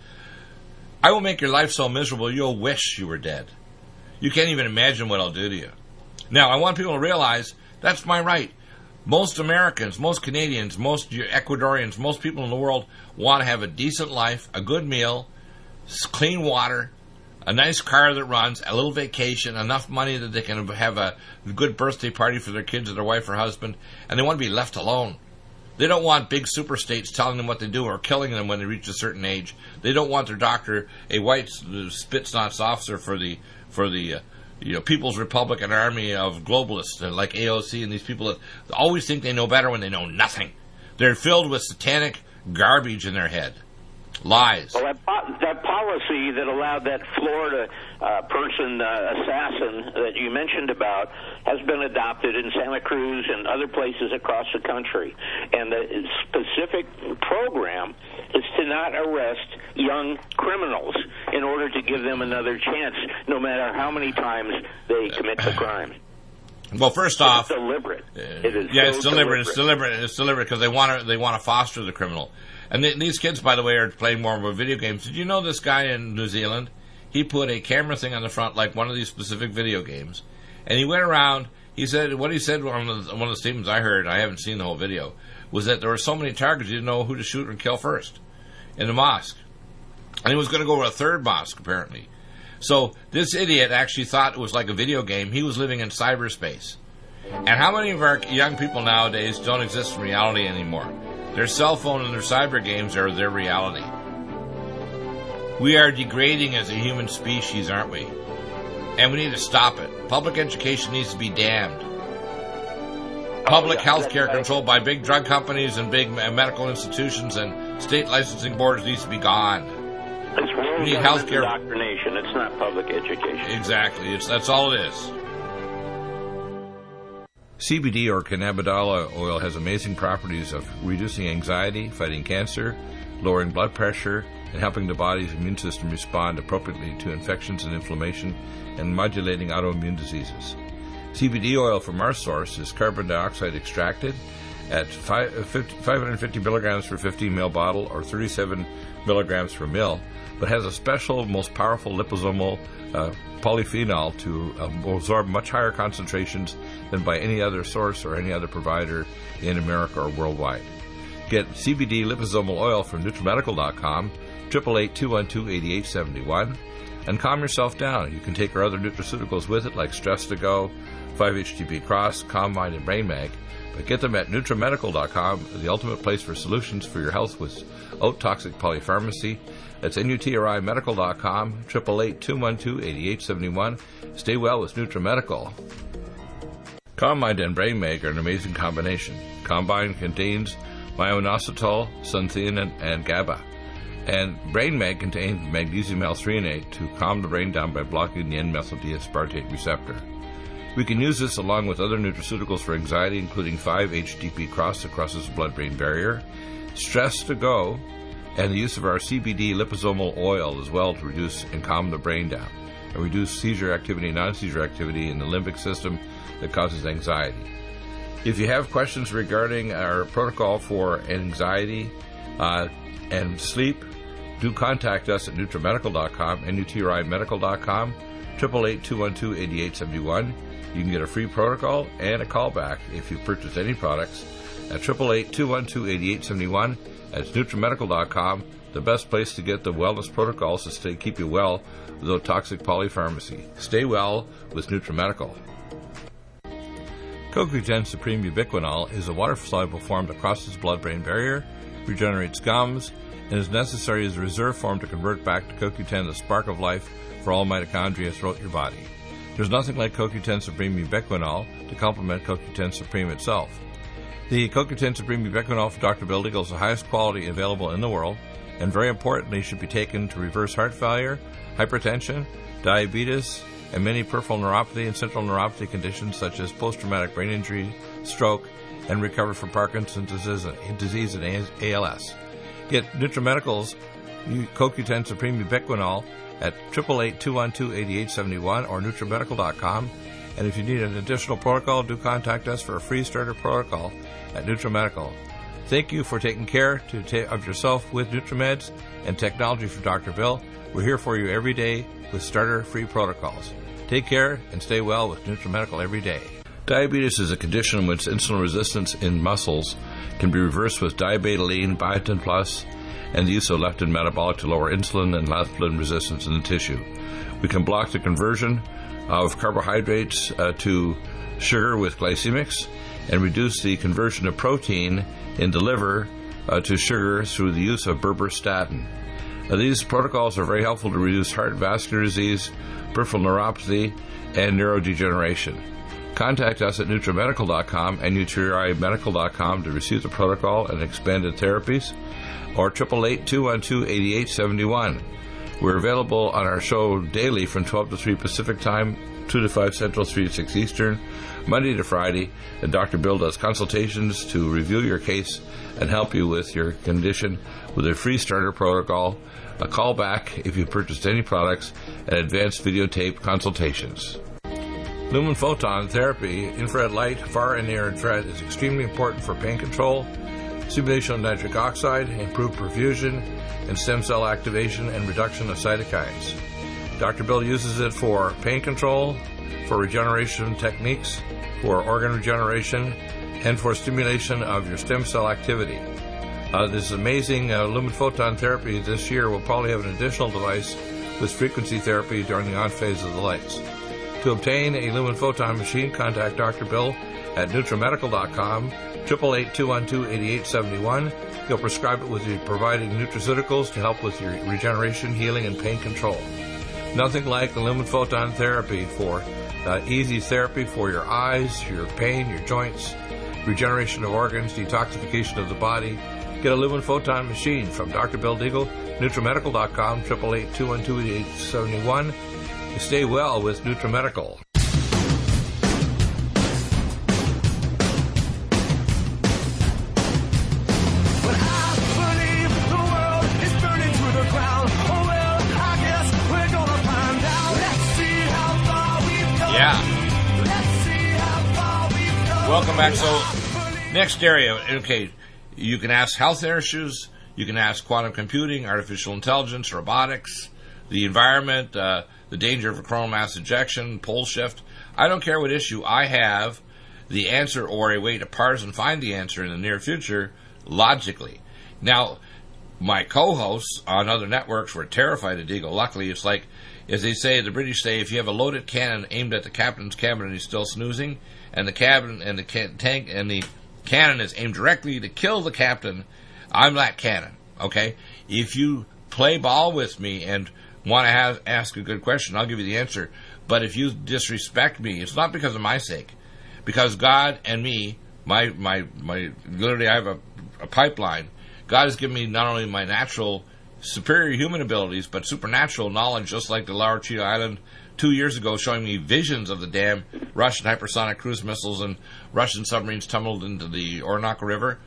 I will make your life so miserable you'll wish you were dead. You can't even imagine what I'll do to you. Now, I want people to realize that's my right. Most Americans, most Canadians, most Ecuadorians, most people in the world want to have a decent life, a good meal, clean water, a nice car that runs, a little vacation, enough money that they can have a good birthday party for their kids or their wife or husband, and they want to be left alone. They don't want big super states telling them what to do or killing them when they reach a certain age. They don't want their doctor, a white Spitsnaz officer for the for the uh, you know People's Republican Army of globalists uh, like A O C and these people that always think they know better when they know nothing. They're filled with satanic garbage in their head. Lies. Well, that, po- that policy that allowed that Florida uh, person, uh, assassin that you mentioned about, has been adopted in Santa Cruz and other places across the country. And the specific program is to not arrest young criminals in order to give them another chance, no matter how many times they commit the crime. Well, first It's off, deliberate. It is yeah, so it's deliberate. It's deliberate. It's deliberate because they want to. They want to foster the criminal. And th- these kids, by the way, are playing more and more video games. Did you know this guy in New Zealand? He put a camera thing on the front, like one of these specific video games, and he went around. He said what he said on the, one of the statements I heard. I haven't seen the whole video. Was that there were so many targets, he didn't know who to shoot or kill first in the mosque, and he was going to go to a third mosque apparently. So this idiot actually thought it was like a video game. He was living in cyberspace. And how many of our young people nowadays don't exist in reality anymore? Their cell phone and their cyber games are their reality. We are degrading as a human species, aren't we? And we need to stop it. Public education needs to be damned. Public oh, yeah, health care right. controlled by big drug companies and big medical institutions and state licensing boards needs to be gone. It's world We need government healthcare. indoctrination. It's not public education. Exactly. It's that's all it is. C B D or cannabidiol oil has amazing properties of reducing anxiety, fighting cancer, lowering blood pressure, and helping the body's immune system respond appropriately to infections and inflammation, and modulating autoimmune diseases. C B D oil from our source is carbon dioxide extracted at five hundred fifty milligrams per fifteen milliliter bottle or thirty-seven milligrams per mil, but has a special, most powerful liposomal uh, polyphenol to uh, absorb much higher concentrations than by any other source or any other provider in America or worldwide. Get C B D liposomal oil from NutriMedical dot com, eight eight eight, two one two, eight eight seven one, and calm yourself down. You can take our other nutraceuticals with it, like Stress to Go, five H T P Cross, Calm Mind, and Brain Mag, but get them at NutriMedical dot com, the ultimate place for solutions for your health without toxic polypharmacy. That's N U T R I Medical dot com, eight eight eight, two one two, eight eight seven one. Stay well with NutriMedical. Calm Mind and Brain Mag are an amazing combination. Combine contains myo-inositol, sunthein, and GABA. And Brain Mag contains magnesium L-threonate to calm the brain down by blocking the N-methyl D-aspartate receptor. We can use this along with other nutraceuticals for anxiety, including five H T P Cross that crosses the blood-brain barrier, Stress to Go, and the use of our C B D liposomal oil as well to reduce and calm the brain down, and reduce seizure activity and non-seizure activity in the limbic system that causes anxiety. If you have questions regarding our protocol for anxiety uh, and sleep, do contact us at NutriMedical dot com, N U T R I Medical dot com, eight eight eight, two one two, eight eight seven one. You can get a free protocol and a callback if you purchase any products at eight eight eight, two one two, eight eight seven one. That's NutriMedical dot com, the best place to get the wellness protocols to stay keep you well without toxic polypharmacy. Stay well with NutriMedical. Co Q ten Supreme Ubiquinol is a water-soluble form that crosses the blood-brain barrier, regenerates gums, and is necessary as a reserve form to convert back to Co Q ten the spark of life for all mitochondria throughout your body. There's nothing like Co Q ten Supreme Ubiquinol to complement Co Q ten Supreme itself. The Co Q ten Supreme Ubiquinol from Doctor Bill Deagle is the highest quality available in the world, and very importantly should be taken to reverse heart failure, hypertension, diabetes, and many peripheral neuropathy and central neuropathy conditions such as post-traumatic brain injury, stroke, and recover from Parkinson's disease and A L S. Get NutriMedical's Co Q ten Supreme Ubiquinol at eight eight eight, two one two, eight eight seven one or NutriMedical dot com. And if you need an additional protocol, do contact us for a free starter protocol at NutriMedical. Thank you for taking care to ta- of yourself with NutriMeds and technology from Doctor Bill. We're here for you every day with starter free protocols. Take care and stay well with NutriMedical every day. Diabetes is a condition in which insulin resistance in muscles can be reversed with diabetoline, biotin plus, and the use of leptin metabolic to lower insulin and leptin resistance in the tissue. We can block the conversion of carbohydrates uh, to sugar with glycemics and reduce the conversion of protein in the liver uh, to sugar through the use of berberstatin. Uh, these protocols are very helpful to reduce heart vascular disease, peripheral neuropathy, and neurodegeneration. Contact us at NutriMedical dot com and N U T R I Medical dot com to receive the protocol and expanded therapies, or eight eight eight, two one two, eight eight seven one. We're available on our show daily from twelve to three Pacific Time, two to five Central, three to six Eastern, Monday to Friday, and Doctor Bill does consultations to review your case and help you with your condition with a free starter protocol, a call back if you purchased any products, and advanced videotape consultations. Lumen photon therapy, infrared light, far and near infrared, is extremely important for pain control, stimulation of nitric oxide, improved perfusion, and stem cell activation and reduction of cytokines. Doctor Bill uses it for pain control, for regeneration techniques, for organ regeneration, and for stimulation of your stem cell activity. Uh, this amazing uh, lumen photon therapy this year will probably have an additional device with frequency therapy during the on phase of the lights. To obtain a Lumen Photon machine, contact Doctor Bill at nutramedical dot com, eight eight eight, two one two, eight eight seven one. He'll prescribe it with you providing nutraceuticals to help with your regeneration, healing, and pain control. Nothing like the Lumen Photon therapy for uh, easy therapy for your eyes, your pain, your joints, regeneration of organs, detoxification of the body. Get a Lumen Photon machine from Doctor Bill Deagle, nutramedical dot com, eight eight eight, two one two, eight eight seven one. Stay well with NutraMedical. Yeah. Welcome back. So, next area, okay, you can ask health issues, you can ask quantum computing, artificial intelligence, robotics, the environment, uh, the danger of a coronal mass ejection, pole shift. I don't care what issue. I have the answer or a way to parse and find the answer in the near future logically. Now, my co-hosts on other networks were terrified of Deagle. Luckily, it's like, as they say, the British say, if you have a loaded cannon aimed at the captain's cabin and he's still snoozing, and the cabin and the can- tank and the cannon is aimed directly to kill the captain, I'm that cannon. Okay, if you play ball with me and want to have, ask a good question, I'll give you the answer. But if you disrespect me, it's not because of my sake, because God and me, my my my, literally, I have a, a pipeline. God has given me not only my natural superior human abilities, but supernatural knowledge, just like the Laura Cheetah Island two years ago, showing me visions of the damn Russian hypersonic cruise missiles and Russian submarines tumbled into the Orinoco River.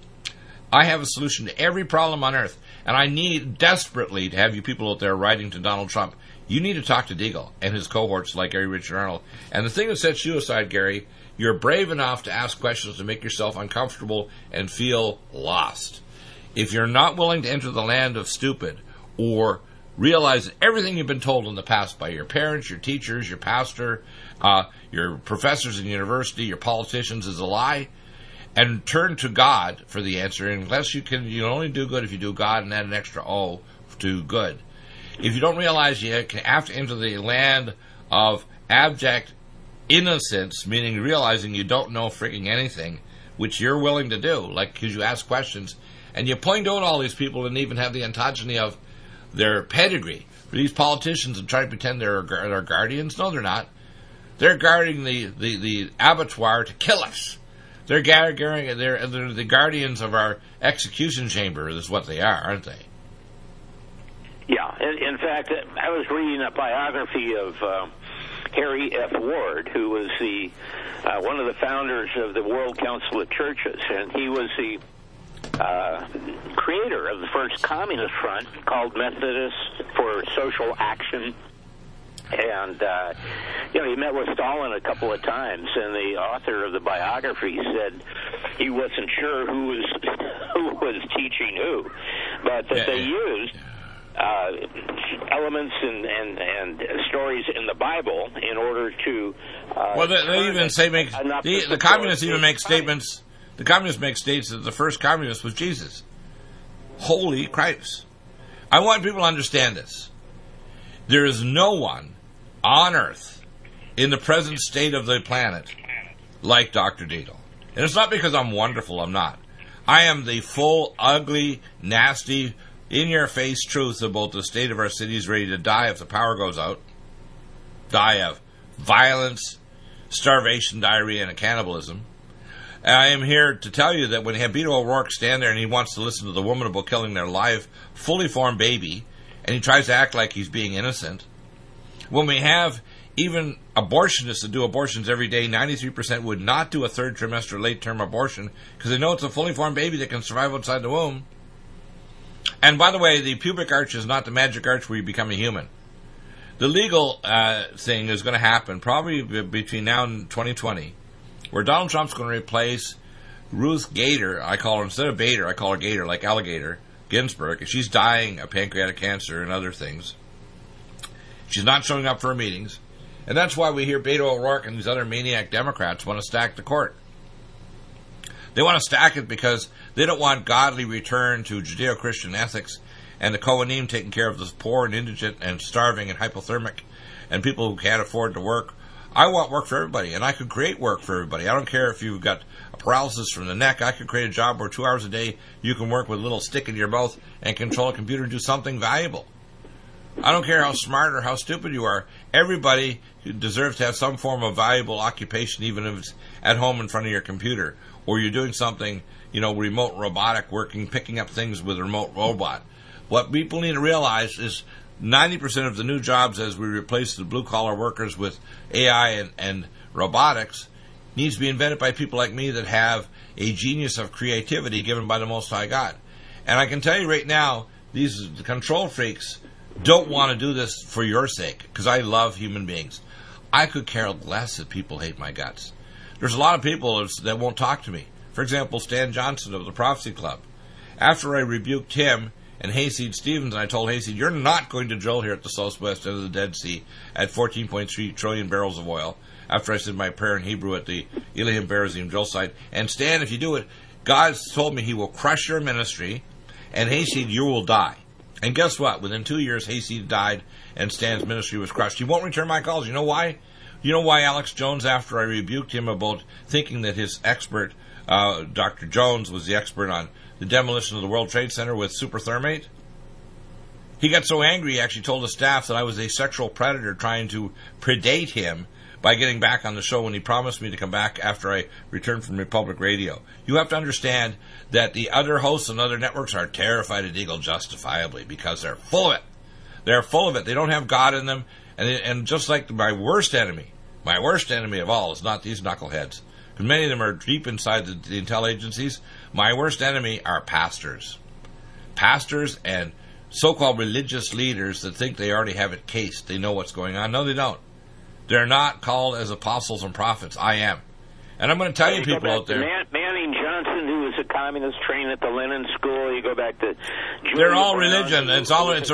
I have a solution to every problem on Earth, and I need desperately to have you people out there writing to Donald Trump. You need to talk to Deagle and his cohorts like Gary Richard Arnold. And the thing that sets you aside, Gary, you're brave enough to ask questions to make yourself uncomfortable and feel lost. If you're not willing to enter the land of stupid or realize that everything you've been told in the past by your parents, your teachers, your pastor, uh, your professors in university, your politicians is a lie, and turn to God for the answer, unless you can, you only do good if you do God and add an extra O to good. If you don't realize you have to enter the land of abject innocence, meaning realizing you don't know freaking anything, which you're willing to do, like because you ask questions, and you point out all these people and even have the ontogeny of their pedigree for these politicians and try to pretend they're our guardians. No, they're not. They're guarding the, the, the abattoir to kill us. They're, they're, they're the guardians of our execution chamber, is what they are, aren't they? Yeah. In, in fact, I was reading a biography of uh, Harry F. Ward, who was the uh, one of the founders of the World Council of Churches, and he was the Uh, creator of the first communist front called Methodist for Social Action. And, uh, you know, he met with Stalin a couple of times, and the author of the biography said he wasn't sure who was who was teaching who, but that yeah, they yeah. used uh, elements and, and, and stories in the Bible in order to... Uh, well, they, they even say, make, the, the communists even make statements... The communists make statements that the first communist was Jesus. Holy Christ. I want people to understand this. There is no one on Earth in the present state of the planet like Doctor Deagle. And it's not because I'm wonderful, I'm not. I am the full, ugly, nasty, in-your-face truth about the state of our cities ready to die if the power goes out. Die of violence, starvation, diarrhea, and cannibalism. I am here to tell you that when Beto O'Rourke stands there and he wants to listen to the woman about killing their live, fully formed baby, and he tries to act like he's being innocent, when we have even abortionists that do abortions every day, ninety-three percent would not do a third trimester late-term abortion because they know it's a fully formed baby that can survive outside the womb. And by the way, the pubic arch is not the magic arch where you become a human. The legal uh, thing is going to happen probably between now and twenty twenty. Where Donald Trump's going to replace Ruth Gator, I call her, instead of Bader, I call her Gator, like alligator, Ginsburg. She's dying of pancreatic cancer and other things. She's not showing up for her meetings. And that's why we hear Beto O'Rourke and these other maniac Democrats want to stack the court. They want to stack it because they don't want godly return to Judeo-Christian ethics and the Kohanim taking care of the poor and indigent and starving and hypothermic and people who can't afford to work I want work for everybody, and I could create work for everybody. I don't care if you've got a paralysis from the neck. I could create a job where two hours a day you can work with a little stick in your mouth and control a computer and do something valuable. I don't care how smart or how stupid you are. Everybody deserves to have some form of valuable occupation, even if it's at home in front of your computer, or you're doing something, you know, remote robotic working, picking up things with a remote robot. What people need to realize is ninety percent of the new jobs as we replace the blue-collar workers with A I and, and robotics needs to be invented by people like me that have a genius of creativity given by the Most High God. And I can tell you right now, these control freaks don't want to do this for your sake, because I love human beings. I could care less if people hate my guts. There's a lot of people that won't talk to me. For example, Stan Johnson of the Prophecy Club. After I rebuked him and Hayseed Stevens, I told Hayseed, you're not going to drill here at the southwest end of the Dead Sea at fourteen point three trillion barrels of oil, after I said my prayer in Hebrew at the Elohim Berazim drill site. And Stan, if you do it, God told me he will crush your ministry, and Hayseed, you will die. And guess what? Within two years, Hayseed died, and Stan's ministry was crushed. He won't return my calls. You know why? You know why Alex Jones, after I rebuked him about thinking that his expert, uh, Doctor Jones, was the expert on the demolition of the World Trade Center with superthermate? He got so angry he actually told the staff that I was a sexual predator trying to predate him by getting back on the show when he promised me to come back after I returned from Republic Radio. You have to understand that the other hosts and other networks are terrified of Deagle justifiably because they're full of it. They're full of it. They don't have God in them. And, and just like my worst enemy, my worst enemy of all is not these knuckleheads. Because many of them are deep inside the, the intel agencies. My worst enemy are pastors. Pastors and so-called religious leaders that think they already have it cased. They know what's going on. No, they don't. They're not called as apostles and prophets. I am. And I'm going to tell you, you people out there. Man, Manning Johnson, who was a communist trained at the Lenin School. You go back to. Julia They're all Brown, religion. It's all. It's a.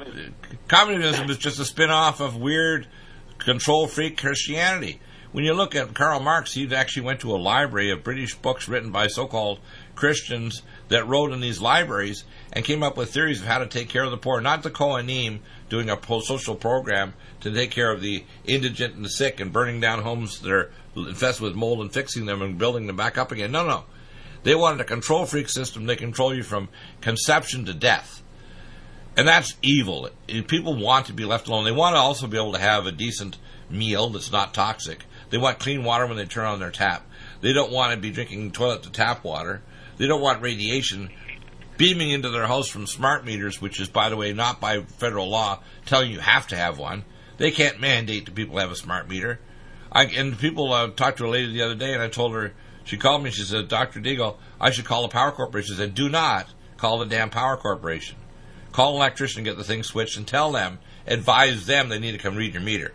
Communism is just a spin-off of weird, control freak Christianity. When you look at Karl Marx, he actually went to a library of British books written by so-called Christians that wrote in these libraries and came up with theories of how to take care of the poor. Not the Kohanim doing a social program to take care of the indigent and the sick and burning down homes that are infested with mold and fixing them and building them back up again. No, no. They wanted a control freak system. They control you from conception to death. And that's evil. People want to be left alone. They want to also be able to have a decent meal that's not toxic. They want clean water when they turn on their tap. They don't want to be drinking toilet to tap water. They don't want radiation beaming into their house from smart meters, which is, by the way, not by federal law telling you have to have one. They can't mandate that people have a smart meter. I, and people uh, talked to a lady the other day, and I told her, she called me, she said, Doctor Deagle, I should call the power corporation. She said, do not call the damn power corporation. Call an electrician, get the thing switched, and tell them, advise them they need to come read your meter.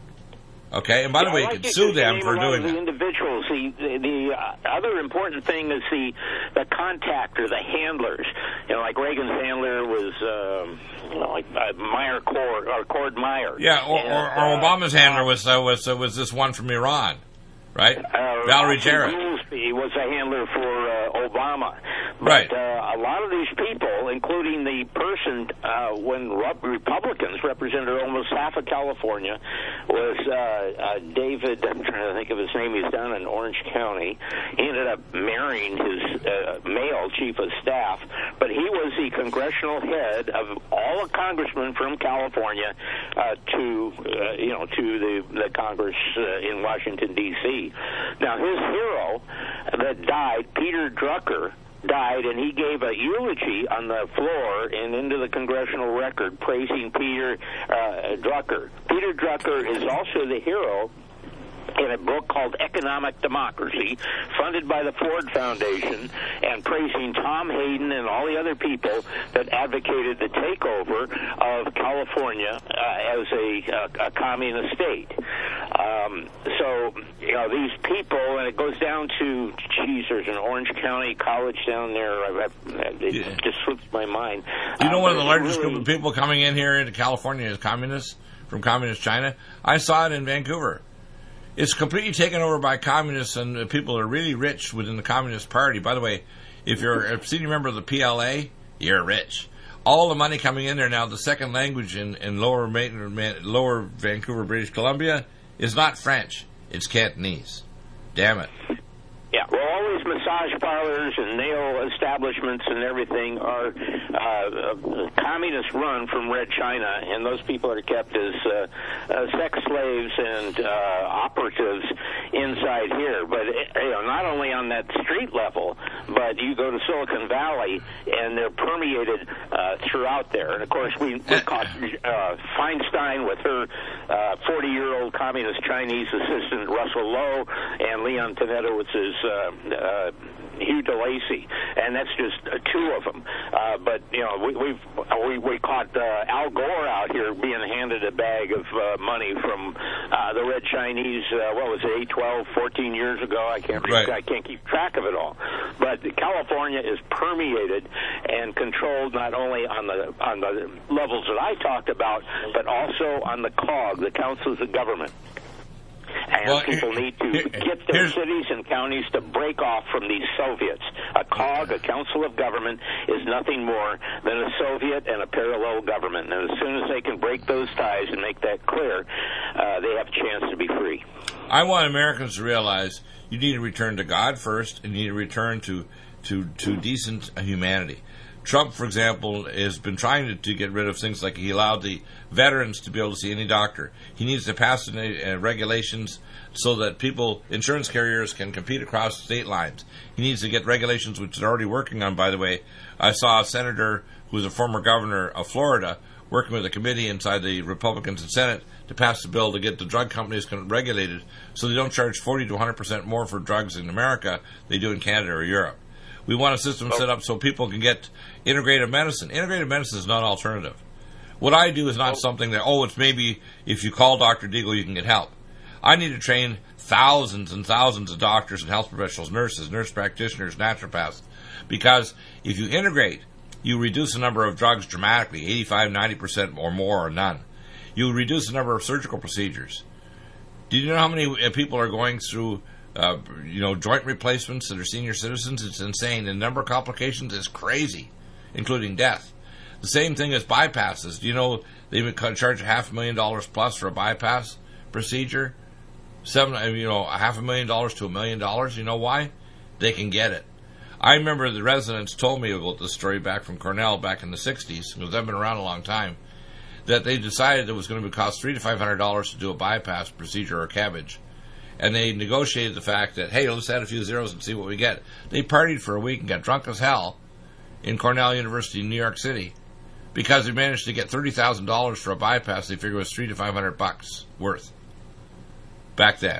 Okay, and by yeah, the way, like you can sue them for doing the that. Individuals. The, the, the uh, other important thing is the the contact or the handlers. You know, like Reagan's handler was um, you know, like uh, Meyer Cord or Cord Meyer. Yeah, or, and, or, or uh, Obama's handler was uh, was uh, was this one from Iran, right? Uh, Valerie Jarrett. Jarrett. He was a handler for uh, Obama. But, Right. Uh, a lot of these people, including the person uh, when Republicans represented almost half of California, was uh, uh, David. I'm trying to think of his name. He's down in Orange County. He ended up marrying his uh, male chief of staff, but he was the congressional head of all the congressmen from California uh, to uh, you know to the the Congress uh, in Washington D C Now his hero that died, Peter Drucker, died, and he gave a eulogy on the floor and into the congressional record praising Peter uh, Drucker. Peter Drucker is also the hero in a book called Economic Democracy, funded by the Ford Foundation, and praising Tom Hayden and all the other people that advocated the takeover of California uh, as a, a, a communist state. Um, so, you know, these people, and it goes down to, geez, there's an Orange County college down there. I, I, it Yeah. just slips my mind. You know, Uh, one of the largest really, group of people coming in here into California is communists from communist China. I saw it in Vancouver. It's completely taken over by communists and people are really rich within the Communist Party. By the way, if you're a senior member of the P L A, you're rich. All the money coming in there now, the second language in, in lower, lower Vancouver, British Columbia, is not French. It's Cantonese. Damn it. Yeah, well, all these massage parlors and nail establishments and everything are uh, communist run from Red China, and those people are kept as uh, uh, sex slaves and uh, operatives inside here. But you know, not only on that street level, but you go to Silicon Valley, and they're permeated uh, throughout there. And of course, we, we caught uh, Feinstein with her forty-year-old uh, communist Chinese assistant Russell Lowe, and Leon Panetta with his Uh, uh, Hugh DeLacy, and that's just uh, two of them. Uh, but you know, we we've, we we caught uh, Al Gore out here being handed a bag of uh, money from uh, the Red Chinese. Uh, what was it, eight, twelve, fourteen years ago? I can't right. I can't keep track of it all. But California is permeated and controlled not only on the on the levels that I talked about, but also on the C O G, the Councils of Government. And well, people need to here, get their cities and counties to break off from these Soviets. A C O G, a Council of Government, is nothing more than a Soviet and a parallel government. And as soon as they can break those ties and make that clear, uh, they have a chance to be free. I want Americans to realize you need to return to God first, and you need to return to, to, to decent humanity. Trump, for example, has been trying to, to get rid of things like he allowed the veterans to be able to see any doctor. He needs to pass uh, regulations so that people, insurance carriers, can compete across state lines. He needs to get regulations, which they're already working on, by the way. I saw a senator who was a former governor of Florida working with a committee inside the Republicans and Senate to pass the bill to get the drug companies regulated so they don't charge forty to one hundred percent more for drugs in America than they do in Canada or Europe. We want a system set up so people can get integrative medicine. Integrative medicine is not an alternative. What I do is not something that, oh, it's maybe if you call Doctor Deagle, you can get help. I need to train thousands and thousands of doctors and health professionals, nurses, nurse practitioners, naturopaths, because if you integrate, you reduce the number of drugs dramatically, eighty-five, ninety percent or more or none. You reduce the number of surgical procedures. Do you know how many people are going through Uh, you know, joint replacements that are senior citizens? It's insane. The number of complications is crazy, including death. The same thing as bypasses. Do you know they would charge a half a million dollars plus for a bypass procedure? Seven, you know, a half a million dollars to a million dollars. You know why? They can get it. I remember the residents told me about this story back from Cornell back in the sixties, because I've been around a long time, that they decided it was going to cost three to five hundred dollars to do a bypass procedure or cabbage. And they negotiated the fact that, hey, let's add a few zeros and see what we get. They partied for a week and got drunk as hell in Cornell University in New York City because they managed to get thirty thousand dollars for a bypass they figured was three to five hundred bucks worth back then.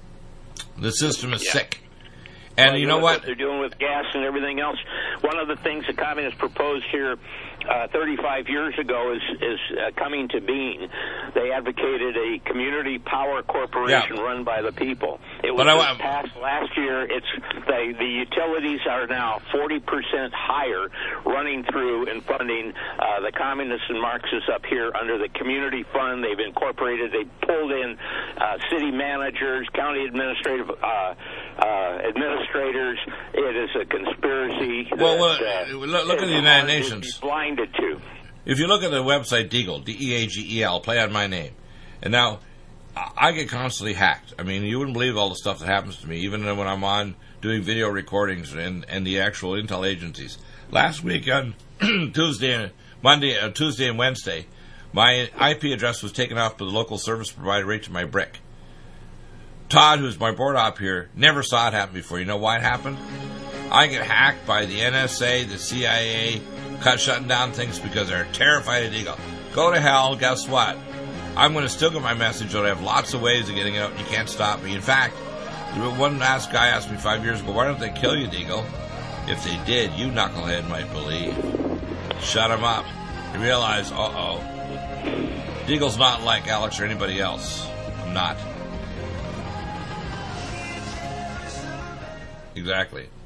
The system is yeah. sick. And well, you know what? what? They're doing with gas and everything else. One of the things the communists proposed here uh, thirty-five years ago is, is uh, coming to being. They advocated a community power corporation yeah. run by the people. It was I, passed last year. It's the, the utilities are now forty percent higher running through and funding uh, the communists and Marxists up here under the community fund. They've incorporated, they pulled in uh, city managers, county administrative uh, uh, administrators. It is a conspiracy. Well, well that, uh, look, look at the United Nations. Blinded to. If you look at the website Deagle, D E A G E L, play on my name. And now, I get constantly hacked. I mean, you wouldn't believe all the stuff that happens to me, even when I'm on doing video recordings and, and the actual intel agencies. Last week on Tuesday, Monday, uh, Tuesday and Wednesday, my I P address was taken off by the local service provider right to my brick. Todd, who's my board op here, never saw it happen before. You know why it happened? I get hacked by the N S A, the C I A, cut shutting down things because they're terrified of Deagle. Go to hell, guess what? I'm going to still get my message out. I have lots of ways of getting it out, and you can't stop me. In fact, one last guy asked me five years ago, why don't they kill you, Deagle? If they did, you knucklehead might believe. Shut him up. You realize, uh-oh. Deagle's not like Alex or anybody else. I'm not. Exactly.